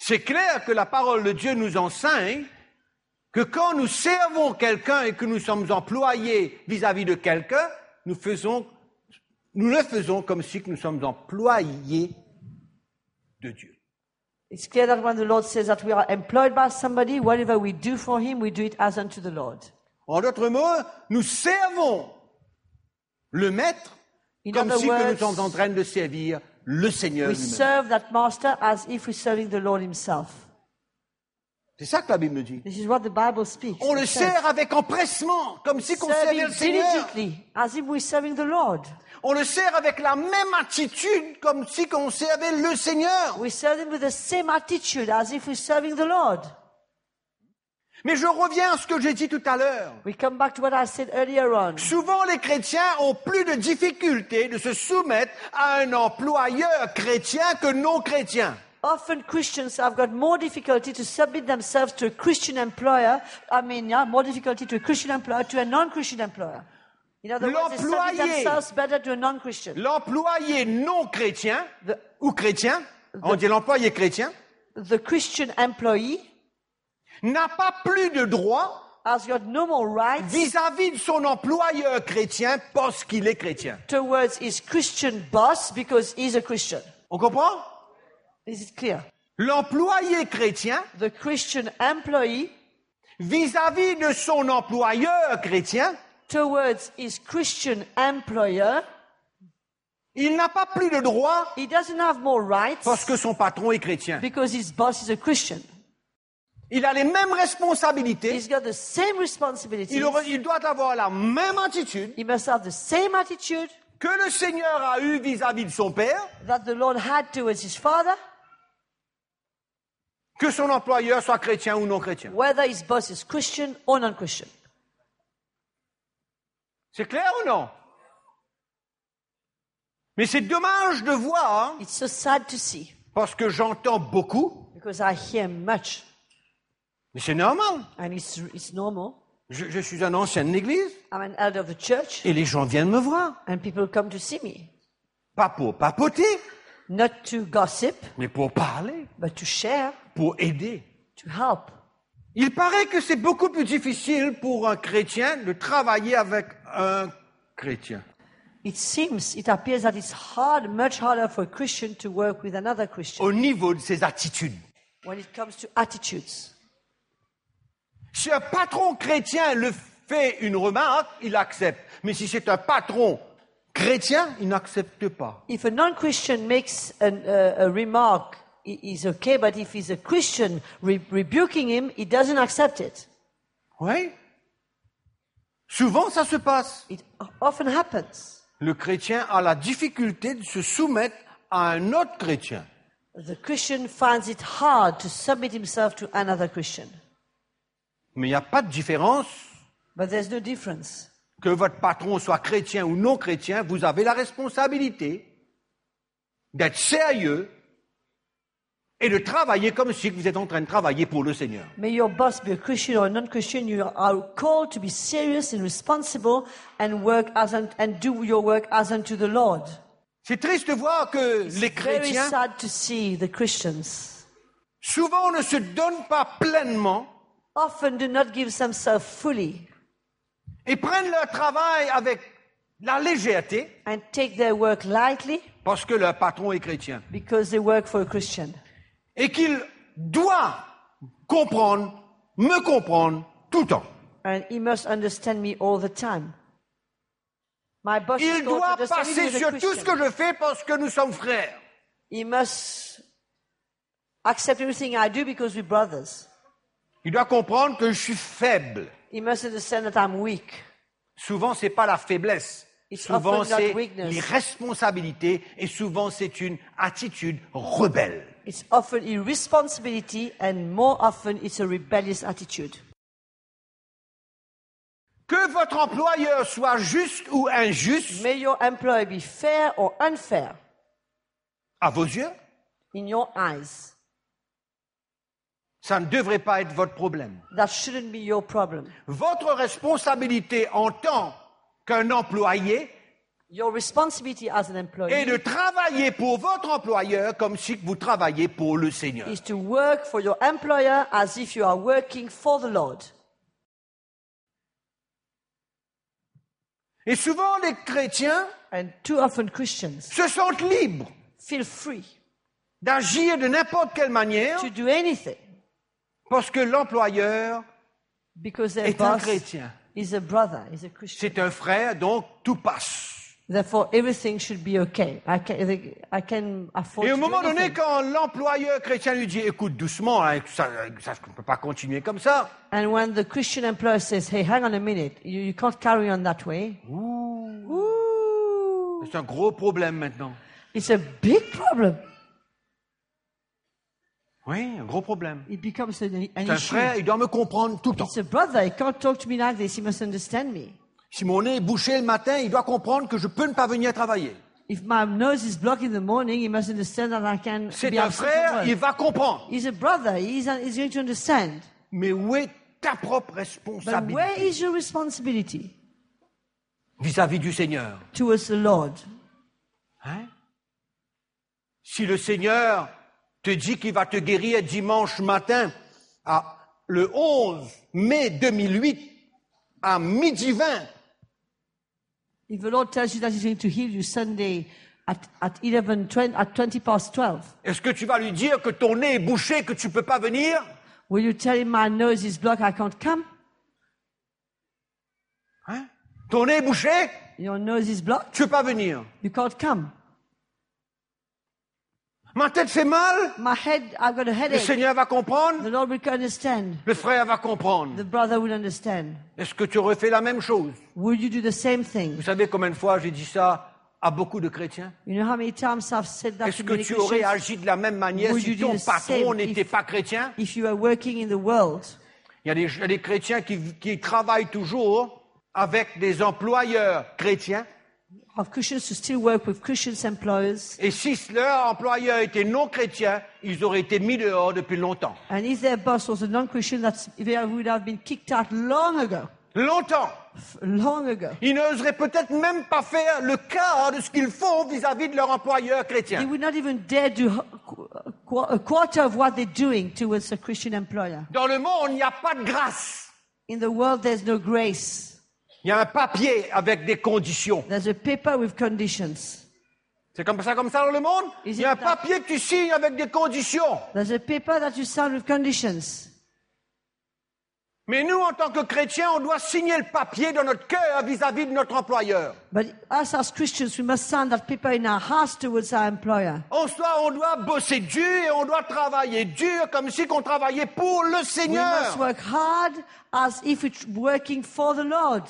Speaker 3: C'est clair que la parole de Dieu nous enseigne que quand nous servons quelqu'un et que nous sommes employés vis-à-vis de quelqu'un, nous le faisons comme si nous sommes employés de Dieu.
Speaker 4: It's clear that when the Lord says that we are employed by somebody, whatever we do for him, we do it as unto the Lord.
Speaker 3: En d'autres mots, nous servons le maître
Speaker 4: In
Speaker 3: comme
Speaker 4: other
Speaker 3: si que nous
Speaker 4: words,
Speaker 3: sommes en train de servir le Seigneur
Speaker 4: we
Speaker 3: lui-même.
Speaker 4: serve that master as if we're serving the Lord himself.
Speaker 3: C'est ça que la Bible nous dit.
Speaker 4: This is what the Bible speaks.
Speaker 3: On le
Speaker 4: It says,
Speaker 3: sert avec empressement, comme si qu'on servait
Speaker 4: serving
Speaker 3: le Seigneur.
Speaker 4: diligently, as if we're serving the Lord.
Speaker 3: On le sert avec la même attitude, comme si qu'on servait le Seigneur.
Speaker 4: We serve him with the same attitude as if we're serving the Lord.
Speaker 3: Mais je reviens à ce que j'ai dit tout à l'heure.
Speaker 4: We come back to what I said earlier on.
Speaker 3: Souvent, les chrétiens ont plus de difficultés de se soumettre à un employeur chrétien que non chrétien.
Speaker 4: Often Christians have got more difficulty to submit themselves to a Christian employer. More difficulty to a Christian employer to a non-Christian employer. In other words, they submit themselves better to a non-Christian.
Speaker 3: L'employé non chrétien,
Speaker 4: The-
Speaker 3: ou chrétien, on dit l'employé chrétien,
Speaker 4: The Christian employee
Speaker 3: n'a pas plus de droits
Speaker 4: has got no more rights
Speaker 3: vis-à-vis de son employeur chrétien parce qu'il est chrétien.
Speaker 4: towards his Christian boss because he's a Christian.
Speaker 3: On comprend?
Speaker 4: Is it clear?
Speaker 3: L'employé chrétien,
Speaker 4: The Christian employee
Speaker 3: vis-à-vis de son employeur chrétien,
Speaker 4: towards his Christian employer,
Speaker 3: il n'a pas plus de droits
Speaker 4: he doesn't have more rights
Speaker 3: parce que son patron est chrétien.
Speaker 4: because his boss is a Christian.
Speaker 3: Il a les mêmes responsabilités,
Speaker 4: He's got the same responsibilities.
Speaker 3: il doit avoir la même attitude
Speaker 4: He must have the same attitude
Speaker 3: que le Seigneur a eu vis-à-vis de son Père,
Speaker 4: that the Lord had towards his father,
Speaker 3: que son employeur soit chrétien ou non chrétien.
Speaker 4: whether his boss is Christian or non-Christian.
Speaker 3: C'est clair ou non? Mais c'est dommage de voir,
Speaker 4: It's so sad to see
Speaker 3: parce que j'entends beaucoup,
Speaker 4: because I hear much
Speaker 3: mais c'est normal.
Speaker 4: and it's normal.
Speaker 3: Je suis un ancien de l'église
Speaker 4: I'm an elder of the church
Speaker 3: et les gens viennent me voir.
Speaker 4: and people come to see me,
Speaker 3: Pas pour papoter,
Speaker 4: not to gossip,
Speaker 3: mais pour parler,
Speaker 4: but to share,
Speaker 3: pour aider.
Speaker 4: to help.
Speaker 3: Il paraît que c'est beaucoup plus difficile pour un chrétien de travailler avec un chrétien.
Speaker 4: It appears that it's much harder for a Christian to work with another Christian
Speaker 3: Au niveau de ses attitudes.
Speaker 4: when it comes to attitudes.
Speaker 3: Si un patron chrétien le fait une remarque, il accepte. Mais si c'est un patron chrétien, il n'accepte pas.
Speaker 4: If a non-Christian makes a remark, he's okay, but if he's a Christian rebuking him, he doesn't accept it.
Speaker 3: Oui. Souvent, ça se passe.
Speaker 4: It often happens.
Speaker 3: Le chrétien a la difficulté de se soumettre à un autre chrétien.
Speaker 4: The Christian finds it hard to submit himself to another Christian.
Speaker 3: Mais il n'y a pas de différence.
Speaker 4: But there's no difference.
Speaker 3: Que votre patron soit chrétien ou non chrétien, vous avez la responsabilité d'être sérieux et de travailler comme si vous êtes en train de travailler pour le Seigneur.
Speaker 4: May your boss be a Christian or a non-Christian, you are called to be serious and responsible and and do your work as unto the Lord.
Speaker 3: C'est triste de voir que les
Speaker 4: Very
Speaker 3: chrétiens
Speaker 4: sad to see the Christians
Speaker 3: souvent ne se donnent pas pleinement
Speaker 4: often do not give themselves fully
Speaker 3: et prennent leur travail avec la légèreté
Speaker 4: and take their work lightly
Speaker 3: parce que leur patron est chrétien.
Speaker 4: because they work for a Christian.
Speaker 3: Et qu'il doit me comprendre tout le temps.
Speaker 4: And he must understand me all the time. My boss is
Speaker 3: Il
Speaker 4: called
Speaker 3: doit
Speaker 4: to understand me
Speaker 3: passer
Speaker 4: as a
Speaker 3: sur tout ce
Speaker 4: Christian.
Speaker 3: que je fais parce que nous sommes frères.
Speaker 4: He must accept everything I do because we're brothers.
Speaker 3: Il doit comprendre que je suis faible.
Speaker 4: He must understand that I'm weak.
Speaker 3: Souvent, c'est pas la faiblesse.
Speaker 4: It's
Speaker 3: Souvent,
Speaker 4: often not
Speaker 3: c'est
Speaker 4: weakness.
Speaker 3: les responsabilités et souvent, c'est une attitude rebelle.
Speaker 4: It's often irresponsibility and more often it's a rebellious attitude.
Speaker 3: Que votre employeur soit juste ou injuste
Speaker 4: May your employer be fair or unfair
Speaker 3: à vos yeux,
Speaker 4: in your eyes.
Speaker 3: ça ne devrait pas être votre problème.
Speaker 4: That shouldn't be your problem.
Speaker 3: Votre responsabilité en tant qu'un employé
Speaker 4: Your responsibility as an
Speaker 3: est
Speaker 4: employee
Speaker 3: de travailler pour votre employeur comme si vous travaillez pour le Seigneur.
Speaker 4: is to work for your employer as if you are working for the Lord.
Speaker 3: Et souvent, les chrétiens
Speaker 4: And too often Christians
Speaker 3: se sentent libres
Speaker 4: feel free
Speaker 3: d'agir de n'importe quelle manière
Speaker 4: to do anything
Speaker 3: parce que l'employeur
Speaker 4: because their
Speaker 3: est un
Speaker 4: boss
Speaker 3: chrétien.
Speaker 4: is a brother, is a Christian.
Speaker 3: C'est un frère, donc tout passe.
Speaker 4: Therefore, everything should be okay. I can afford
Speaker 3: Et
Speaker 4: to
Speaker 3: au
Speaker 4: do
Speaker 3: moment donné,
Speaker 4: anything.
Speaker 3: quand l'employeur chrétien lui dit, écoute doucement, hein, ça ne peut pas continuer comme ça.
Speaker 4: And when the Christian employer says, hey, hang on a minute, you can't carry on that way. Ooh.
Speaker 3: C'est un gros problème maintenant.
Speaker 4: It's a big problem.
Speaker 3: Oui, un gros problème.
Speaker 4: It becomes an
Speaker 3: C'est un
Speaker 4: issue.
Speaker 3: frère, il doit me comprendre tout le temps.
Speaker 4: It's a brother. He can't talk to me like this. He must understand me.
Speaker 3: Si mon nez est bouché le matin, il doit comprendre que je peux ne pas venir travailler.
Speaker 4: If my nose is blocked in the morning, he must understand that I can
Speaker 3: C'est
Speaker 4: be
Speaker 3: un
Speaker 4: absent from
Speaker 3: frère,
Speaker 4: work.
Speaker 3: il va comprendre.
Speaker 4: He's a brother. He's going to understand.
Speaker 3: Mais où est ta propre
Speaker 4: But
Speaker 3: responsabilité
Speaker 4: where is your responsibility
Speaker 3: vis-à-vis du Seigneur?
Speaker 4: towards the Lord?
Speaker 3: Hein? Si le Seigneur te dit qu'il va te guérir dimanche matin, le 11 mai 2008, à 12h20,
Speaker 4: If the Lord tells you that He's going to heal you Sunday at 20 past 12,
Speaker 3: est-ce que tu vas lui dire que ton nez est bouché, que tu ne peux pas venir?
Speaker 4: will you tell him my nose is blocked, I can't come?
Speaker 3: Hein? Ton nez est bouché,
Speaker 4: Your nose is blocked,
Speaker 3: tu ne peux pas venir.
Speaker 4: you can't come.
Speaker 3: Ma tête fait mal,
Speaker 4: My head, I've got a
Speaker 3: le
Speaker 4: headache.
Speaker 3: Seigneur va comprendre,
Speaker 4: The Lord will understand.
Speaker 3: le frère va comprendre.
Speaker 4: The brother will understand.
Speaker 3: Est-ce que tu aurais fait la même chose?
Speaker 4: Will you do the same thing?
Speaker 3: Vous savez combien de fois j'ai dit ça à beaucoup de chrétiens?
Speaker 4: You know how many times I've said that
Speaker 3: Est-ce
Speaker 4: to
Speaker 3: que
Speaker 4: many
Speaker 3: tu aurais
Speaker 4: Christians?
Speaker 3: agi de la même manière
Speaker 4: Would
Speaker 3: si
Speaker 4: you do
Speaker 3: ton
Speaker 4: the
Speaker 3: patron
Speaker 4: same
Speaker 3: n'était
Speaker 4: if-
Speaker 3: pas chrétien?
Speaker 4: If you are working in the world,
Speaker 3: Il y a des chrétiens qui travaillent toujours avec des employeurs chrétiens.
Speaker 4: of Christians to still work with Christians employers,
Speaker 3: Et si leur employeur était non chrétien, ils auraient été mis dehors depuis longtemps.
Speaker 4: and if their boss was a non-Christian, they would have been kicked out long ago.
Speaker 3: Longtemps.
Speaker 4: Long ago.
Speaker 3: Ils n'oseraient peut-être même pas faire le quart de ce qu'ils font vis-à-vis de leur employeur
Speaker 4: They
Speaker 3: chrétien.
Speaker 4: would not even dare do a quarter of what they're doing towards a Christian employer.
Speaker 3: Dans le monde, il n'y a pas de grâce.
Speaker 4: In the world, there's no grace.
Speaker 3: Il y a un papier avec des conditions.
Speaker 4: There's a paper with conditions.
Speaker 3: C'est comme ça dans le monde?
Speaker 4: Is
Speaker 3: Il y a un
Speaker 4: it that-
Speaker 3: papier que tu signes avec des conditions.
Speaker 4: There's a paper that you sign with conditions.
Speaker 3: Mais nous, en tant que chrétiens, on doit signer le papier dans notre cœur vis-à-vis de notre employeur.
Speaker 4: But us as Christians, we must sign that paper in our hearts towards our employer.
Speaker 3: On doit bosser dur et on doit travailler dur comme si qu'on travaillait pour le
Speaker 4: We must
Speaker 3: Seigneur.
Speaker 4: work hard as if it's working for the Lord.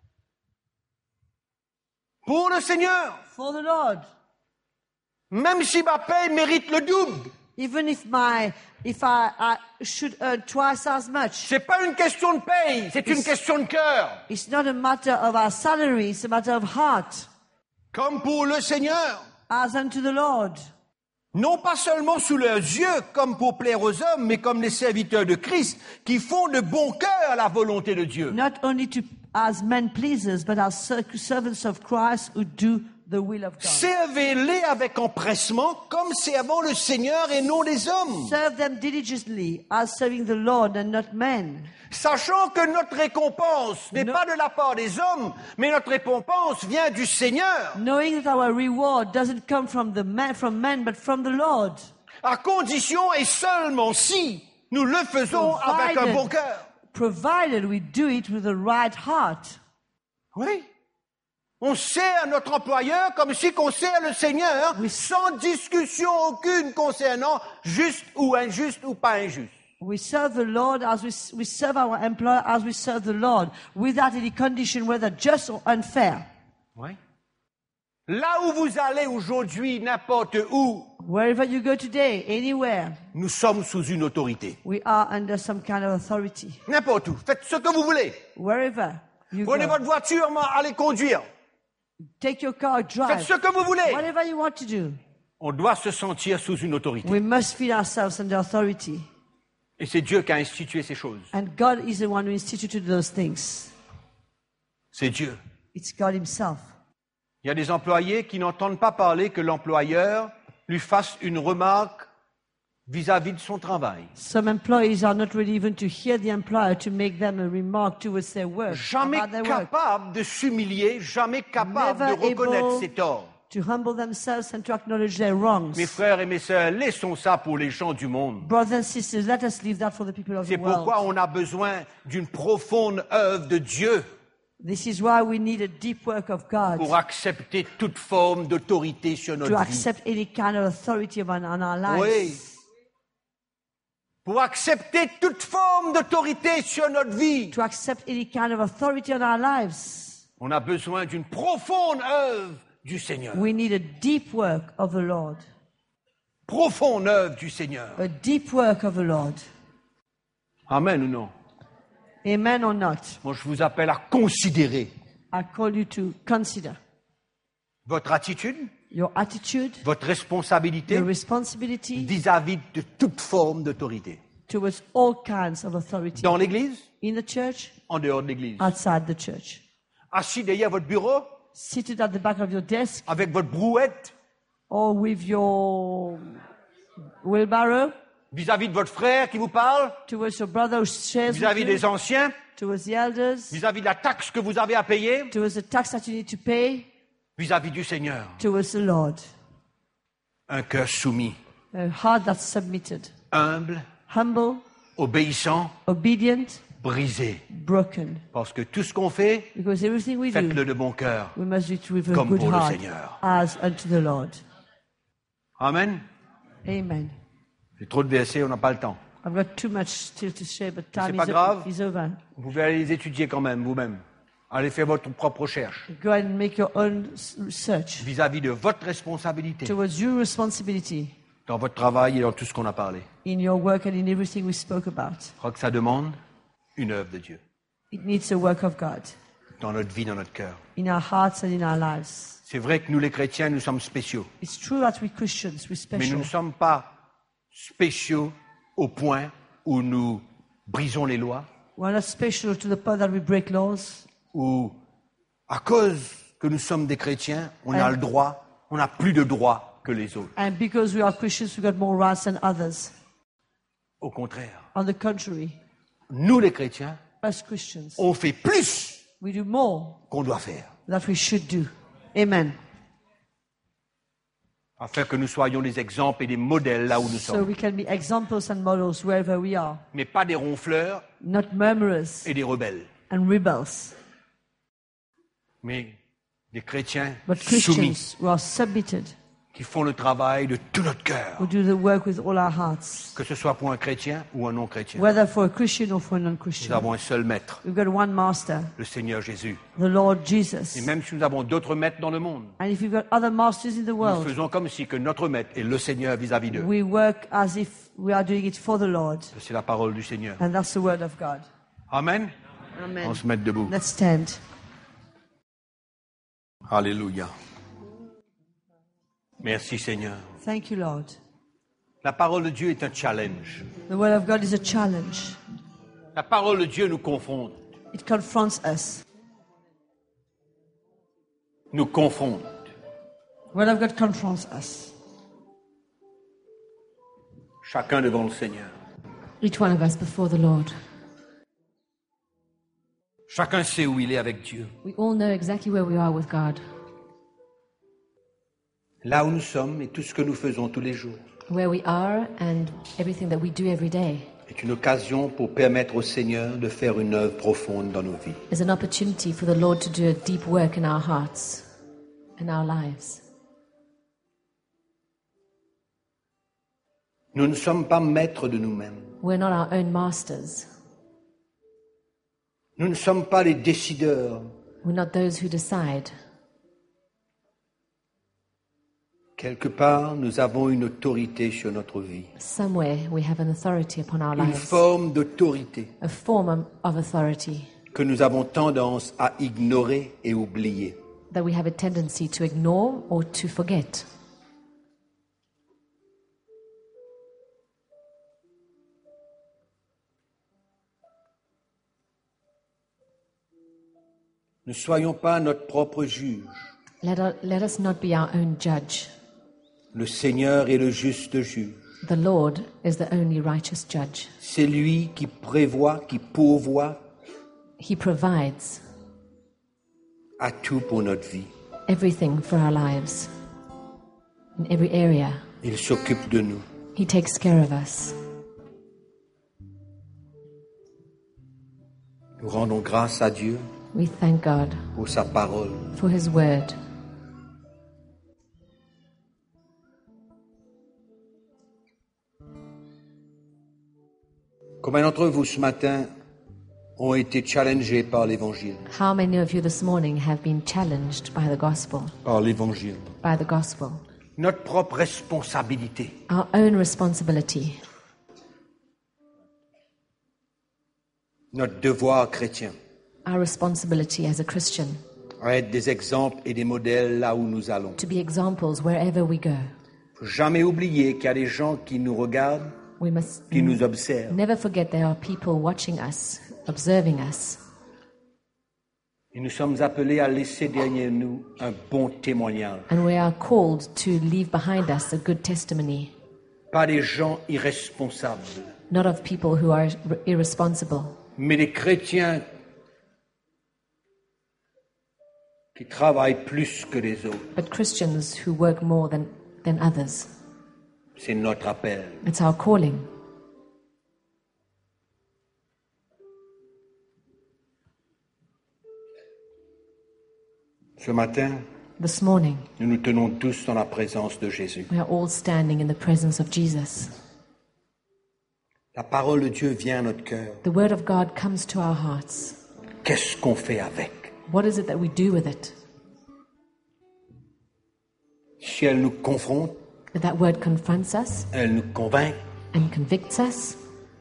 Speaker 3: Pour le Seigneur.
Speaker 4: For the Lord.
Speaker 3: Même si ma paye mérite le double.
Speaker 4: Even if I should earn twice as much.
Speaker 3: C'est pas une question de paye, c'est une question de cœur.
Speaker 4: It's not a matter of our salary, it's a matter of heart.
Speaker 3: Comme pour le Seigneur.
Speaker 4: As unto the Lord.
Speaker 3: Non pas seulement sous leurs yeux, comme pour plaire aux hommes, mais comme les serviteurs de Christ, qui font de bon cœur la volonté de Dieu.
Speaker 4: Not only as men pleasers, but as servants of Christ who do the will of God.
Speaker 3: Servez-les avec empressement, comme servant le Seigneur et non les hommes.
Speaker 4: Serve them diligently as serving the Lord and not men.
Speaker 3: Sachant que notre récompense n'est
Speaker 4: No.
Speaker 3: pas de la part des hommes, mais notre récompense vient du Seigneur,
Speaker 4: Knowing that our reward doesn't come from men, but from the Lord.
Speaker 3: à condition et seulement si nous le faisons avec un bon cœur.
Speaker 4: Provided we do it with the right heart.
Speaker 3: Oui. On sert notre employeur comme si qu'on sert le Seigneur,
Speaker 4: Oui.
Speaker 3: sans discussion aucune concernant juste ou pas injuste.
Speaker 4: We serve the Lord as we serve our employer as we serve the Lord, without any condition, whether just or unfair.
Speaker 3: Oui. Là où vous allez aujourd'hui, n'importe où,
Speaker 4: Wherever you go today, anywhere,
Speaker 3: nous sommes sous une autorité.
Speaker 4: we are under some kind of authority.
Speaker 3: N'importe où. Faites ce que vous voulez.
Speaker 4: Wherever you
Speaker 3: Prenez
Speaker 4: go,
Speaker 3: votre voiture, allez conduire.
Speaker 4: take your car,
Speaker 3: Faites
Speaker 4: drive,
Speaker 3: ce que vous voulez.
Speaker 4: whatever you want to do.
Speaker 3: On doit se sentir sous une autorité.
Speaker 4: We must feel ourselves under authority.
Speaker 3: Et c'est Dieu qui a institué ces choses.
Speaker 4: And God is the one who instituted those things.
Speaker 3: C'est Dieu.
Speaker 4: It's God Himself.
Speaker 3: Il y a des employés qui n'entendent pas parler que l'employeur lui fasse une remarque vis-à-vis de son travail.
Speaker 4: Some employees are not ready even to hear the employer to make them a remark towards their work.
Speaker 3: Jamais
Speaker 4: about their work.
Speaker 3: capable de s'humilier, jamais capable
Speaker 4: Never
Speaker 3: de reconnaître
Speaker 4: able
Speaker 3: ses torts.
Speaker 4: To humble themselves and to acknowledge their wrongs.
Speaker 3: Mes frères et mes sœurs, laissons ça pour les gens du monde.
Speaker 4: Brothers and sisters, let us leave that for the people of
Speaker 3: C'est
Speaker 4: the world.
Speaker 3: pourquoi on a besoin d'une profonde œuvre de Dieu
Speaker 4: This is why we need a deep work of God
Speaker 3: pour accepter toute forme d'autorité sur
Speaker 4: to
Speaker 3: notre vie.
Speaker 4: accept any kind of authority on our lives.
Speaker 3: Oui. Pour accepter toute forme d'autorité sur notre vie.
Speaker 4: To accept any kind of authority on our lives.
Speaker 3: On a besoin d'une profonde œuvre du Seigneur.
Speaker 4: We need a deep work of the Lord.
Speaker 3: Profonde œuvre du Seigneur.
Speaker 4: A deep work of the Lord.
Speaker 3: Amen ou non?
Speaker 4: Amen or not?
Speaker 3: Moi, je vous appelle à considérer
Speaker 4: I call you to consider
Speaker 3: votre attitude,
Speaker 4: your attitude,
Speaker 3: votre responsabilité
Speaker 4: your responsibility
Speaker 3: vis-à-vis de toute forme d'autorité.
Speaker 4: towards all kinds of authority.
Speaker 3: Dans l'Église,
Speaker 4: In the church,
Speaker 3: en dehors de l'Église.
Speaker 4: outside the church.
Speaker 3: Assis derrière votre bureau,
Speaker 4: Seated at the back of your desk
Speaker 3: avec votre brouette,
Speaker 4: or with your wheelbarrow,
Speaker 3: vis-à-vis de votre frère qui vous parle,
Speaker 4: towards your brother who shares
Speaker 3: vis-à-vis
Speaker 4: with
Speaker 3: des
Speaker 4: you,
Speaker 3: anciens,
Speaker 4: towards the elders,
Speaker 3: vis-à-vis de la taxe que vous avez à payer,
Speaker 4: towards the tax that you need to pay,
Speaker 3: vis-à-vis du Seigneur.
Speaker 4: towards the Lord.
Speaker 3: Un cœur soumis,
Speaker 4: A heart that's submitted,
Speaker 3: humble,
Speaker 4: humble,
Speaker 3: obéissant,
Speaker 4: obedient,
Speaker 3: brisé.
Speaker 4: broken.
Speaker 3: Parce que tout ce qu'on fait,
Speaker 4: Because everything we do,
Speaker 3: faites-le de bon cœur.
Speaker 4: we must do it with a
Speaker 3: Comme
Speaker 4: good
Speaker 3: pour le
Speaker 4: heart,
Speaker 3: Seigneur.
Speaker 4: as unto the Lord.
Speaker 3: Amen.
Speaker 4: Amen.
Speaker 3: J'ai trop de versets, on n'a pas le temps.
Speaker 4: I've got too much still to share, but time
Speaker 3: pas grave.
Speaker 4: is over.
Speaker 3: Vous pouvez aller les étudier quand même, vous-même. Allez faire votre propre recherche
Speaker 4: Go and make your own research
Speaker 3: vis-à-vis de votre responsabilité
Speaker 4: towards your responsibility
Speaker 3: dans votre travail et dans tout ce qu'on a parlé.
Speaker 4: in your work and in everything we spoke about.
Speaker 3: Je crois que ça demande une œuvre de Dieu
Speaker 4: It needs a work of God
Speaker 3: dans notre vie, dans notre cœur.
Speaker 4: in our hearts and in our lives.
Speaker 3: C'est vrai que nous, les chrétiens, nous sommes spéciaux.
Speaker 4: It's true that we Christians, we're
Speaker 3: Mais nous
Speaker 4: special,
Speaker 3: ne sommes pas spéciaux au point où nous brisons les lois,
Speaker 4: we're not special to the point that we break laws,
Speaker 3: où, à cause que nous sommes des chrétiens, on a le droit, on n'a plus de droits que les autres.
Speaker 4: and because we are Christians, we got more rights than others.
Speaker 3: Au contraire,
Speaker 4: On the contrary,
Speaker 3: nous, les chrétiens,
Speaker 4: as Christians,
Speaker 3: on fait plus
Speaker 4: we do more
Speaker 3: qu'on doit faire,
Speaker 4: than we should do. Amen.
Speaker 3: afin que nous soyons des exemples et des modèles là où nous
Speaker 4: So
Speaker 3: sommes.
Speaker 4: we can be examples and models wherever we are,
Speaker 3: Mais pas des ronfleurs
Speaker 4: not murmurers
Speaker 3: et des rebelles,
Speaker 4: and rebels,
Speaker 3: mais des chrétiens
Speaker 4: but
Speaker 3: soumis,
Speaker 4: Christians who are submitted,
Speaker 3: qui font le travail de tout notre cœur,
Speaker 4: who do the work with all our hearts.
Speaker 3: que ce soit pour un chrétien ou un non-chrétien.
Speaker 4: Whether for a Christian or for a
Speaker 3: Nous
Speaker 4: non-Christian.
Speaker 3: avons un seul maître,
Speaker 4: We've got one master,
Speaker 3: le Seigneur Jésus.
Speaker 4: the Lord
Speaker 3: Et
Speaker 4: Jesus.
Speaker 3: même si nous avons d'autres maîtres dans le monde,
Speaker 4: And if we've got other masters in the
Speaker 3: nous
Speaker 4: world,
Speaker 3: faisons comme si que notre maître est le Seigneur vis-à-vis d'eux.
Speaker 4: we work as if we are doing it for the Lord.
Speaker 3: C'est la parole du Seigneur.
Speaker 4: And that's the word of God.
Speaker 3: Amen.
Speaker 4: Amen.
Speaker 3: On se met debout.
Speaker 4: Let's stand.
Speaker 3: Alléluia. Merci Seigneur.
Speaker 4: Thank you, Lord.
Speaker 3: La parole de Dieu est un challenge.
Speaker 4: The word of God is a challenge.
Speaker 3: La parole de Dieu nous confronte.
Speaker 4: It confronts us.
Speaker 3: Nous confronte.
Speaker 4: The word of God confronts us.
Speaker 3: Chacun devant le Seigneur.
Speaker 1: Each one of us before the Lord.
Speaker 3: Chacun sait où il est avec Dieu.
Speaker 1: We all know exactly where we are with God.
Speaker 3: Là où nous sommes et tout ce que nous faisons tous les jours
Speaker 1: Where we are and everything that we do every day
Speaker 3: est une occasion pour permettre au Seigneur de faire une œuvre profonde dans nos vies.
Speaker 1: is an opportunity for the Lord to do a deep work in our hearts and our lives.
Speaker 3: Nous ne sommes pas maîtres de nous-mêmes.
Speaker 1: We're not our own masters.
Speaker 3: Nous ne sommes pas les décideurs.
Speaker 1: We're not those who decide.
Speaker 3: Quelque part, nous avons une autorité sur notre vie.
Speaker 1: Somewhere we have an authority upon our
Speaker 3: Une
Speaker 1: lives,
Speaker 3: forme d'autorité
Speaker 1: a form of authority
Speaker 3: que nous avons tendance à ignorer et oublier.
Speaker 1: that we have a tendency to ignore or to forget.
Speaker 3: Ne soyons pas notre propre juge.
Speaker 1: Let us not be our own judge.
Speaker 3: Le Seigneur est le juste juge.
Speaker 1: The Lord is the only righteous judge.
Speaker 3: C'est lui qui prévoit, qui pourvoit
Speaker 1: He provides
Speaker 3: à tout pour notre vie.
Speaker 1: everything for our lives. In every area,
Speaker 3: Il s'occupe de nous.
Speaker 1: He takes care of us.
Speaker 3: Nous rendons grâce à Dieu
Speaker 1: We thank God
Speaker 3: pour sa parole.
Speaker 1: for His word.
Speaker 3: Combien d'entre vous ce matin ont été challengés par l'Évangile?
Speaker 1: How many of you this morning have been challenged by the gospel?
Speaker 3: Par l'Évangile.
Speaker 1: By the gospel.
Speaker 3: Notre propre responsabilité.
Speaker 1: Our own responsibility.
Speaker 3: Notre devoir chrétien.
Speaker 1: Our responsibility as a Christian.
Speaker 3: À être des exemples et des modèles là où nous allons.
Speaker 1: To be examples wherever we go.
Speaker 3: Faut jamais oublier qu'il y a des gens qui nous regardent,
Speaker 1: We must
Speaker 3: qui nous observent.
Speaker 1: never forget there are people watching us, observing us.
Speaker 3: Et nous sommes appelés à laisser derrière nous un bon témoignage.
Speaker 1: And we are called to leave behind us a good testimony,
Speaker 3: Pas des gens irresponsables,
Speaker 1: not of people who are irresponsible,
Speaker 3: mais des chrétiens qui travaillent plus que les autres.
Speaker 1: but Christians who work more than others.
Speaker 3: C'est notre appel.
Speaker 1: It's our calling.
Speaker 3: Ce matin,
Speaker 1: This morning,
Speaker 3: nous nous tenons tous dans la présence de Jésus.
Speaker 1: we are all standing in the presence of Jesus.
Speaker 3: La parole de Dieu vient à notre cœur.
Speaker 1: The word of God comes to our hearts.
Speaker 3: Qu'est-ce qu'on fait avec?
Speaker 1: What is it that we do with it?
Speaker 3: Si elle nous confronte,
Speaker 1: If that word confronts us
Speaker 3: elle nous convainc,
Speaker 1: and convicts us,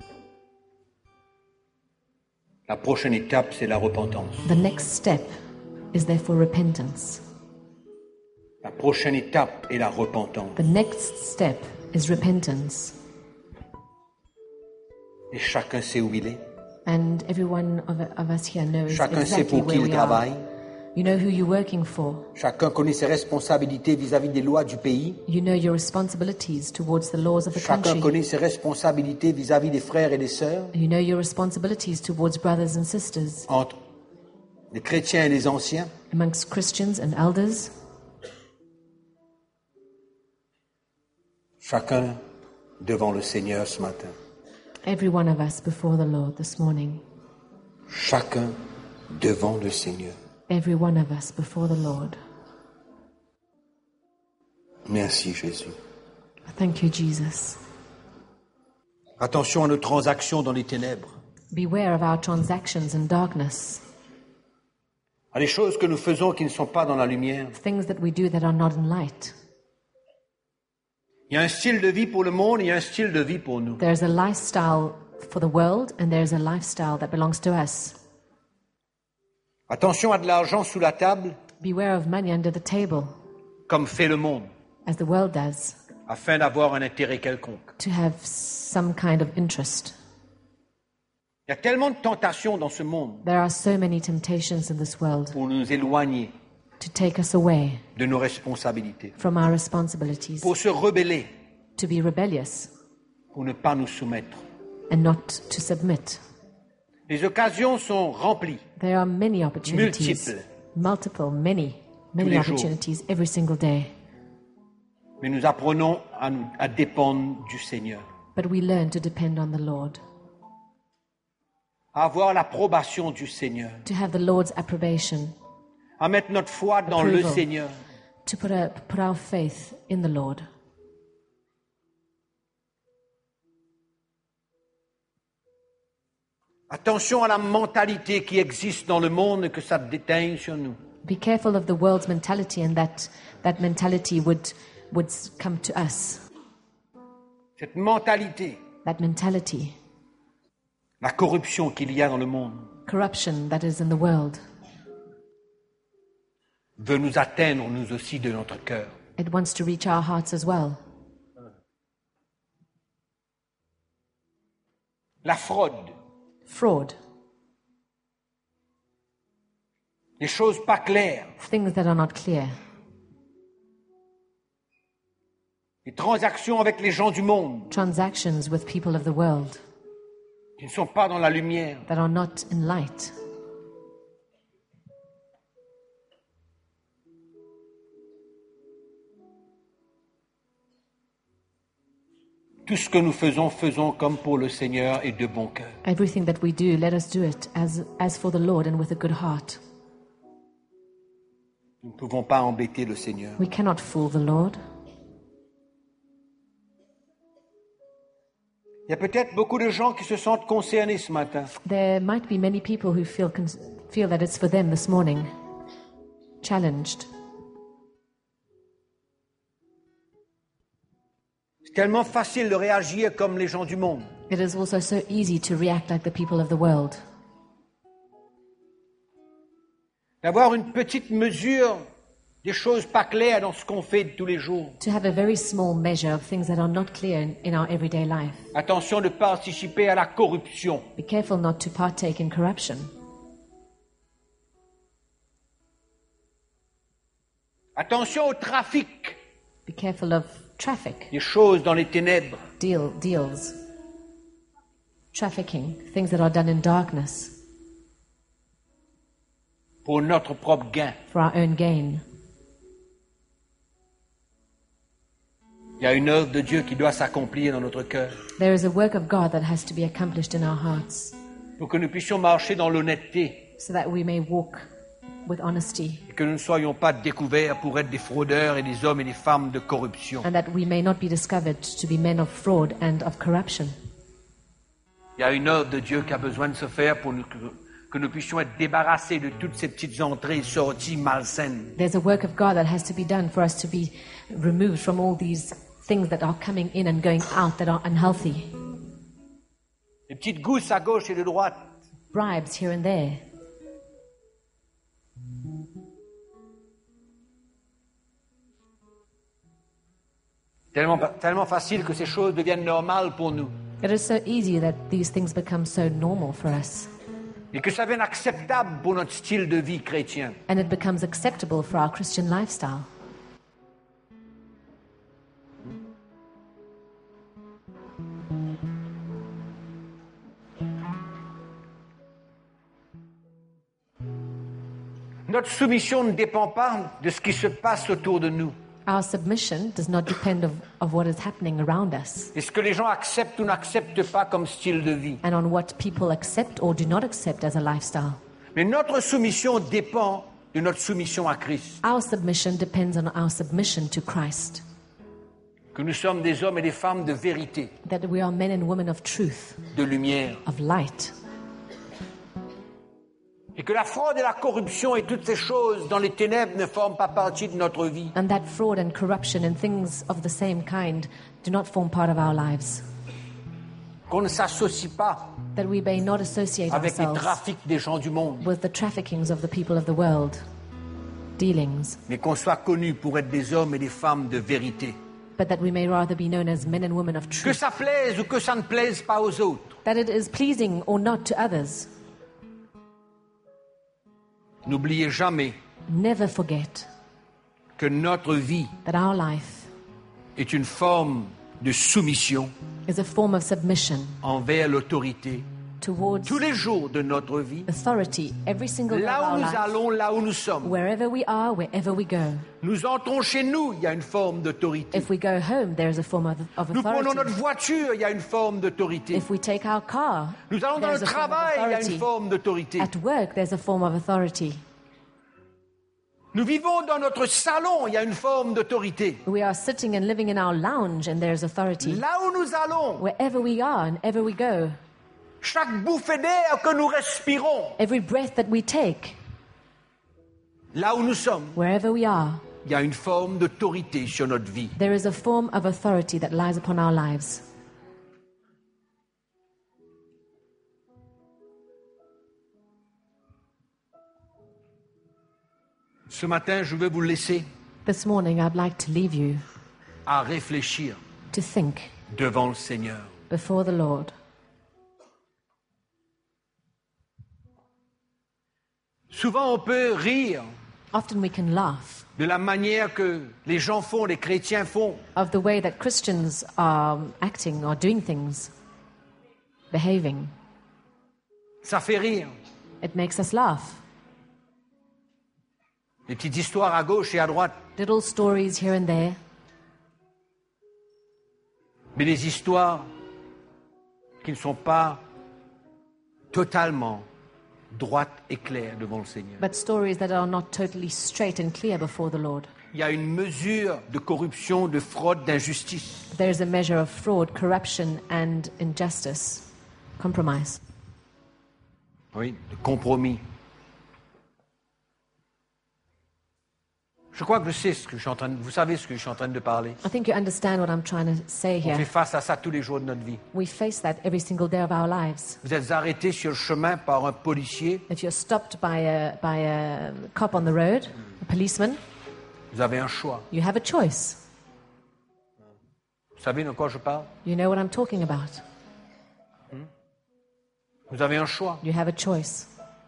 Speaker 3: la prochaine étape, c'est la repentance.
Speaker 1: the next step is therefore repentance.
Speaker 3: La prochaine étape est la repentance.
Speaker 1: The next step is repentance.
Speaker 3: Et chacun sait où il est.
Speaker 1: And every one of us here knows
Speaker 3: Chacun sait
Speaker 1: exactly
Speaker 3: pour qui
Speaker 1: where
Speaker 3: il
Speaker 1: we are.
Speaker 3: travaille.
Speaker 1: You know who you're working for.
Speaker 3: Chacun connaît ses responsabilités vis-à-vis des lois du pays.
Speaker 1: You know your responsibilities towards the laws of the
Speaker 3: Chacun
Speaker 1: country.
Speaker 3: connaît ses responsabilités vis-à-vis des frères et des sœurs,
Speaker 1: You know your responsibilities towards brothers and sisters,
Speaker 3: entre les chrétiens et les anciens.
Speaker 1: amongst Christians and elders.
Speaker 3: Chacun devant le Seigneur ce matin.
Speaker 1: Every one of us before the Lord this morning.
Speaker 3: Chacun devant le Seigneur.
Speaker 1: Every one of us before the Lord.
Speaker 3: Merci Jésus.
Speaker 1: Thank you, Jesus.
Speaker 3: Attention à nos transactions dans les ténèbres.
Speaker 1: Beware of our transactions in darkness,
Speaker 3: À les choses que nous faisons qui ne sont pas dans la lumière.
Speaker 1: things that we do that are not in light.
Speaker 3: Il y a un style de vie pour le monde, il y a un style de vie pour nous.
Speaker 1: There's a lifestyle for the world and there's a lifestyle that belongs to us.
Speaker 3: Attention à de l'argent sous la table,
Speaker 1: Beware of money under the table,
Speaker 3: comme fait le monde,
Speaker 1: as the world does,
Speaker 3: afin d'avoir un intérêt quelconque.
Speaker 1: to have some kind of interest.
Speaker 3: Il y a tellement de tentations dans ce monde
Speaker 1: There are so many temptations in this world
Speaker 3: pour nous éloigner
Speaker 1: to take us away
Speaker 3: de nos responsabilités,
Speaker 1: from our responsibilities,
Speaker 3: pour se rebeller,
Speaker 1: to be rebellious
Speaker 3: pour ne pas nous soumettre.
Speaker 1: and not to submit.
Speaker 3: Les occasions sont remplies.
Speaker 1: There are many opportunities,
Speaker 3: Multiples.
Speaker 1: multiple, many
Speaker 3: Tous les jours.
Speaker 1: opportunities every single day.
Speaker 3: Mais nous apprenons à dépendre du Seigneur,
Speaker 1: But we learn to depend on the Lord,
Speaker 3: à avoir l'approbation du Seigneur,
Speaker 1: to have the Lord's approbation,
Speaker 3: à mettre notre foi dans le
Speaker 1: Approval.
Speaker 3: Seigneur.
Speaker 1: to put our faith in the Lord.
Speaker 3: Attention à la mentalité qui existe dans le monde et que ça déteigne sur nous.
Speaker 1: Be careful of the world's mentality and that mentality would come to us.
Speaker 3: Cette mentalité,
Speaker 1: That mentality,
Speaker 3: la corruption qu'il y a dans le monde,
Speaker 1: corruption that is in the world,
Speaker 3: veut nous atteindre nous aussi de notre cœur.
Speaker 1: it wants to reach our hearts as well.
Speaker 3: La fraude,
Speaker 1: Fraud,
Speaker 3: les choses pas claires,
Speaker 1: things that are not clear,
Speaker 3: les transactions avec les gens du monde
Speaker 1: transactions with people of the world
Speaker 3: qui ne sont pas dans la lumière.
Speaker 1: that are not in light.
Speaker 3: Tout ce que nous faisons, faisons comme pour le Seigneur et de bon cœur.
Speaker 1: Everything that we do, let us do it as for the Lord and with a good heart.
Speaker 3: Nous ne pouvons pas embêter le Seigneur.
Speaker 1: We cannot fool the Lord.
Speaker 3: Il y a peut-être beaucoup de gens qui se sentent concernés ce matin.
Speaker 1: There might be many people who feel that it's for them this morning, challenged.
Speaker 3: C'est tellement facile de réagir comme les gens du monde.
Speaker 1: It is also so easy to react like the people of the world.
Speaker 3: D'avoir une petite mesure des choses pas claires dans ce qu'on fait de tous les jours.
Speaker 1: To have a very small measure of things that are not clear in our everyday life.
Speaker 3: Attention de participer à la corruption.
Speaker 1: Be careful not to partake in corruption.
Speaker 3: Attention au trafic.
Speaker 1: Be careful of traffic,
Speaker 3: Des choses dans les ténèbres.
Speaker 1: deals, trafficking, things that are done in darkness
Speaker 3: Pour notre propre gain.
Speaker 1: for our own gain.
Speaker 3: Il y a une œuvre de Dieu qui doit s'accomplir dans notre cœur.
Speaker 1: There is a work of God that has to be accomplished in our hearts
Speaker 3: Pour que nous puissions marcher dans l'honnêteté
Speaker 1: so that we may walk with honesty
Speaker 3: et que nous ne soyons pas découverts pour être des fraudeurs et des hommes et des femmes de corruption.
Speaker 1: and that we may not be discovered to be men of fraud and of corruption.
Speaker 3: Il y a une œuvre de Dieu qui a besoin de se faire pour que nous puissions être débarrassés de toutes ces petites entrées et sorties malsaines.
Speaker 1: There's a work of God that has to be done for us to be removed from all these things that are coming in and going out that are unhealthy.
Speaker 3: Les petites gousses à gauche et de droite.
Speaker 1: Bribes here and there.
Speaker 3: Tellement facile que ces choses deviennent normales pour nous.
Speaker 1: It is so easy that these things become so normal for us.
Speaker 3: Et que ça devienne acceptable pour notre style de vie chrétien.
Speaker 1: And it becomes acceptable for our Christian lifestyle.
Speaker 3: Notre soumission ne dépend pas de ce qui se passe autour de nous.
Speaker 1: Our submission does not depend of what is happening around us
Speaker 3: Et ce que les gens acceptent ou n'acceptent pas comme style de vie.
Speaker 1: and on what people accept or do not accept as a lifestyle.
Speaker 3: Mais notre soumission dépend de notre soumission à Christ.
Speaker 1: Our submission depends on our submission to Christ.
Speaker 3: Que nous sommes des hommes et des femmes de vérité,
Speaker 1: That we are men and women of truth,
Speaker 3: de lumière.
Speaker 1: of light.
Speaker 3: Et que la fraude et la corruption et toutes ces choses dans les ténèbres ne forment pas partie de notre vie.
Speaker 1: And that fraud and corruption and things of the same kind do not form part of our lives.
Speaker 3: Qu'on ne s'associe pas
Speaker 1: That we may not associate
Speaker 3: avec les
Speaker 1: ourselves
Speaker 3: trafics des gens du monde.
Speaker 1: with the traffickings of the people of the world, dealings,
Speaker 3: Mais qu'on soit connus pour être des hommes et des femmes de vérité.
Speaker 1: but that we may rather be known as men and women of
Speaker 3: Que
Speaker 1: truth.
Speaker 3: ça plaise ou que ça ne plaise pas aux autres.
Speaker 1: That it is pleasing or not to others.
Speaker 3: N'oubliez jamais
Speaker 1: Never forget
Speaker 3: que notre vie
Speaker 1: that our life
Speaker 3: est une forme de soumission
Speaker 1: is a form of submission
Speaker 3: envers l'autorité
Speaker 1: towards
Speaker 3: tous les jours de notre vie.
Speaker 1: authority every single day of
Speaker 3: Là où
Speaker 1: our
Speaker 3: nous
Speaker 1: life.
Speaker 3: allons, là où nous sommes.
Speaker 1: Wherever we are, wherever we go.
Speaker 3: Nous entrons chez nous, il y a une forme d'autorité.
Speaker 1: If we go home, there is a form of
Speaker 3: Nous prenons notre
Speaker 1: authority.
Speaker 3: voiture, il y a une forme d'autorité.
Speaker 1: If we take our car,
Speaker 3: Nous allons dans
Speaker 1: there's
Speaker 3: le
Speaker 1: a form of
Speaker 3: travail, il y a une
Speaker 1: authority.
Speaker 3: forme d'autorité.
Speaker 1: At work, there's a form of authority.
Speaker 3: Nous vivons dans notre salon, il y a une forme d'autorité.
Speaker 1: We are sitting and living in our lounge, and there's authority.
Speaker 3: Là où nous allons,
Speaker 1: Wherever we are and ever we go,
Speaker 3: chaque bouffée d'air que nous respirons,
Speaker 1: every breath that we take,
Speaker 3: là où nous sommes,
Speaker 1: wherever we are,
Speaker 3: il y a une forme d'autorité sur notre vie.
Speaker 1: there is a form of authority that lies upon our lives.
Speaker 3: Ce matin, je vais vous laisser
Speaker 1: This morning, I'd like to leave you
Speaker 3: à réfléchir
Speaker 1: to think
Speaker 3: devant le Seigneur.
Speaker 1: before the Lord.
Speaker 3: Souvent, on peut rire
Speaker 1: Often we can laugh
Speaker 3: de la manière que les gens font, les chrétiens font.
Speaker 1: of the way that Christians are acting or doing things, behaving.
Speaker 3: Ça fait rire.
Speaker 1: It makes us laugh.
Speaker 3: Des petites histoires à gauche et à droite.
Speaker 1: Little stories here and there,
Speaker 3: Mais des histoires qui ne sont pas totalement droites et claires devant le Seigneur.
Speaker 1: but stories that are not totally straight and clear before the Lord.
Speaker 3: Il y a une mesure de corruption, de fraude, d'injustice.
Speaker 1: There is a measure of fraud, corruption, and injustice, compromise.
Speaker 3: Oui, de compromis. Je crois que je sais ce que je suis en train de... Vous savez ce que je suis en train de parler.
Speaker 1: I think you understand what I'm trying to say
Speaker 3: On fait
Speaker 1: here.
Speaker 3: face à ça tous les jours de notre vie.
Speaker 1: We face that every single day of our lives.
Speaker 3: Vous êtes arrêté sur le chemin par un policier,
Speaker 1: If you're stopped by a cop on the road, a policeman,
Speaker 3: vous avez un choix.
Speaker 1: you have a choice.
Speaker 3: Vous savez de quoi je parle?
Speaker 1: You know what I'm talking about.
Speaker 3: Vous avez un choix.
Speaker 1: You have a choice.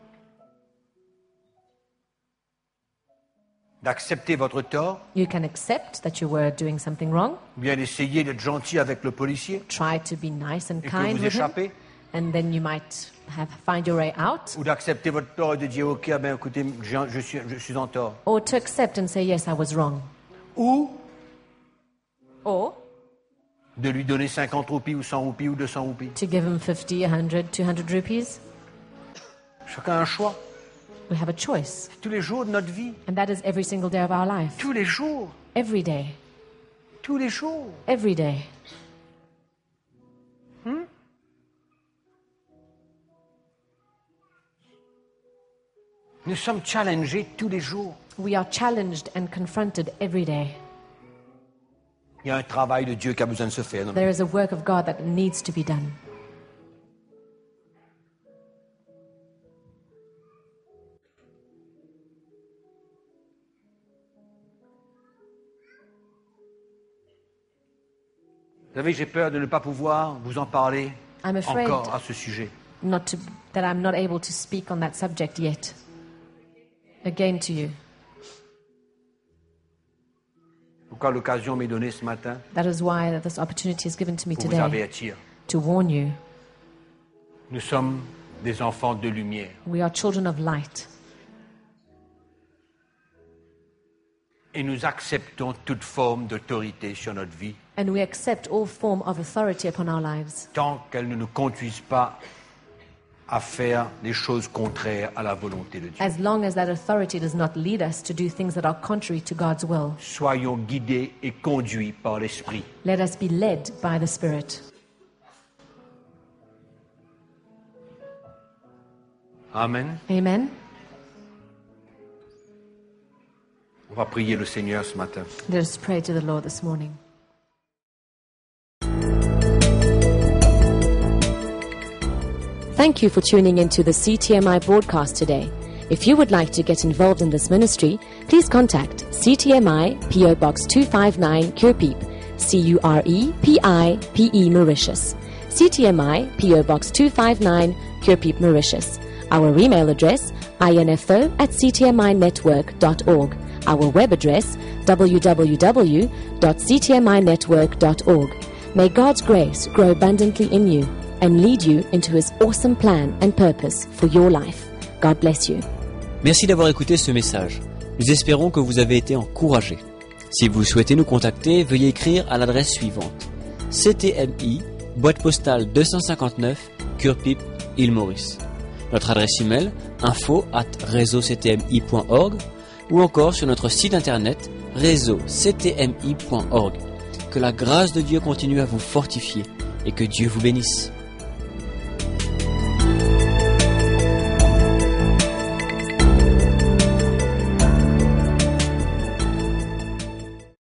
Speaker 3: D'accepter votre tort,
Speaker 1: You can accept that you were doing something wrong,
Speaker 3: ou bien d'essayer d'être gentil avec le policier,
Speaker 1: try to be nice and
Speaker 3: et que
Speaker 1: kind
Speaker 3: vous
Speaker 1: with him,
Speaker 3: échappez,
Speaker 1: and then you might find your way out,
Speaker 3: ou d'accepter votre tort et de dire, ok, ben, écoutez, je suis en tort.
Speaker 1: or to accept and say, yes, I was wrong.
Speaker 3: Ou
Speaker 1: Or
Speaker 3: de lui donner 50 roupies ou 100 roupies ou 200 roupies.
Speaker 1: to give him 50, 100, 200 rupees.
Speaker 3: Chacun a un choix.
Speaker 1: We have a choice.
Speaker 3: Tous les jours de notre vie.
Speaker 1: And that is every single day of our life.
Speaker 3: Tous les jours.
Speaker 1: Every day.
Speaker 3: Tous les jours.
Speaker 1: Every day.
Speaker 3: Nous sommes challengés tous les jours.
Speaker 1: We are challenged and confronted every day.
Speaker 3: Il y a un travail de Dieu qui a besoin de se faire. Non?
Speaker 1: There is a work of God that needs to be done.
Speaker 3: Vous savez, j'ai peur de ne pas pouvoir vous en parler
Speaker 1: I'm afraid
Speaker 3: encore à ce sujet.
Speaker 1: that I'm not able to speak on that subject yet. Again to you.
Speaker 3: Pourquoi l'occasion m'est donnée ce matin
Speaker 1: That is why this opportunity is given to me
Speaker 3: pour vous
Speaker 1: today
Speaker 3: avertir.
Speaker 1: to warn you.
Speaker 3: Nous sommes des enfants de lumière.
Speaker 1: We are children of light.
Speaker 3: Et nous acceptons toute forme d'autorité sur notre vie
Speaker 1: And we accept all form of authority upon our lives
Speaker 3: tant qu'elle ne nous conduise pas à faire des choses contraires à la volonté de Dieu.
Speaker 1: as long as that authority does not lead us to do things that are contrary to God's will.
Speaker 3: Soyons guidés et conduits par l'Esprit.
Speaker 1: Let us be led by the Spirit.
Speaker 3: Amen.
Speaker 1: Amen.
Speaker 3: On va prier le Seigneur ce matin.
Speaker 1: Let us pray to the Lord this morning. Thank you for tuning into the CTMI broadcast today. If you would like to get involved in this ministry, please contact CTMI PO Box 259 Curepeep, CUREPIPE Mauritius. CTMI PO Box 259 Curepeep Mauritius. Our email address info@ctminetwork.org. Our web address www.ctminetwork.org. May God's grace grow abundantly in you and lead you into His awesome plan and purpose for your life. God bless you.
Speaker 2: Merci d'avoir écouté ce message. Nous espérons que vous avez été encouragés. Si vous souhaitez nous contacter, veuillez écrire à l'adresse suivante: CTMI, boîte postale 259, Curepeep, île Maurice. Notre adresse email info@reseauctmi.org ou encore sur notre site internet réseauctmi.org. Que la grâce de Dieu continue à vous fortifier et que Dieu vous bénisse.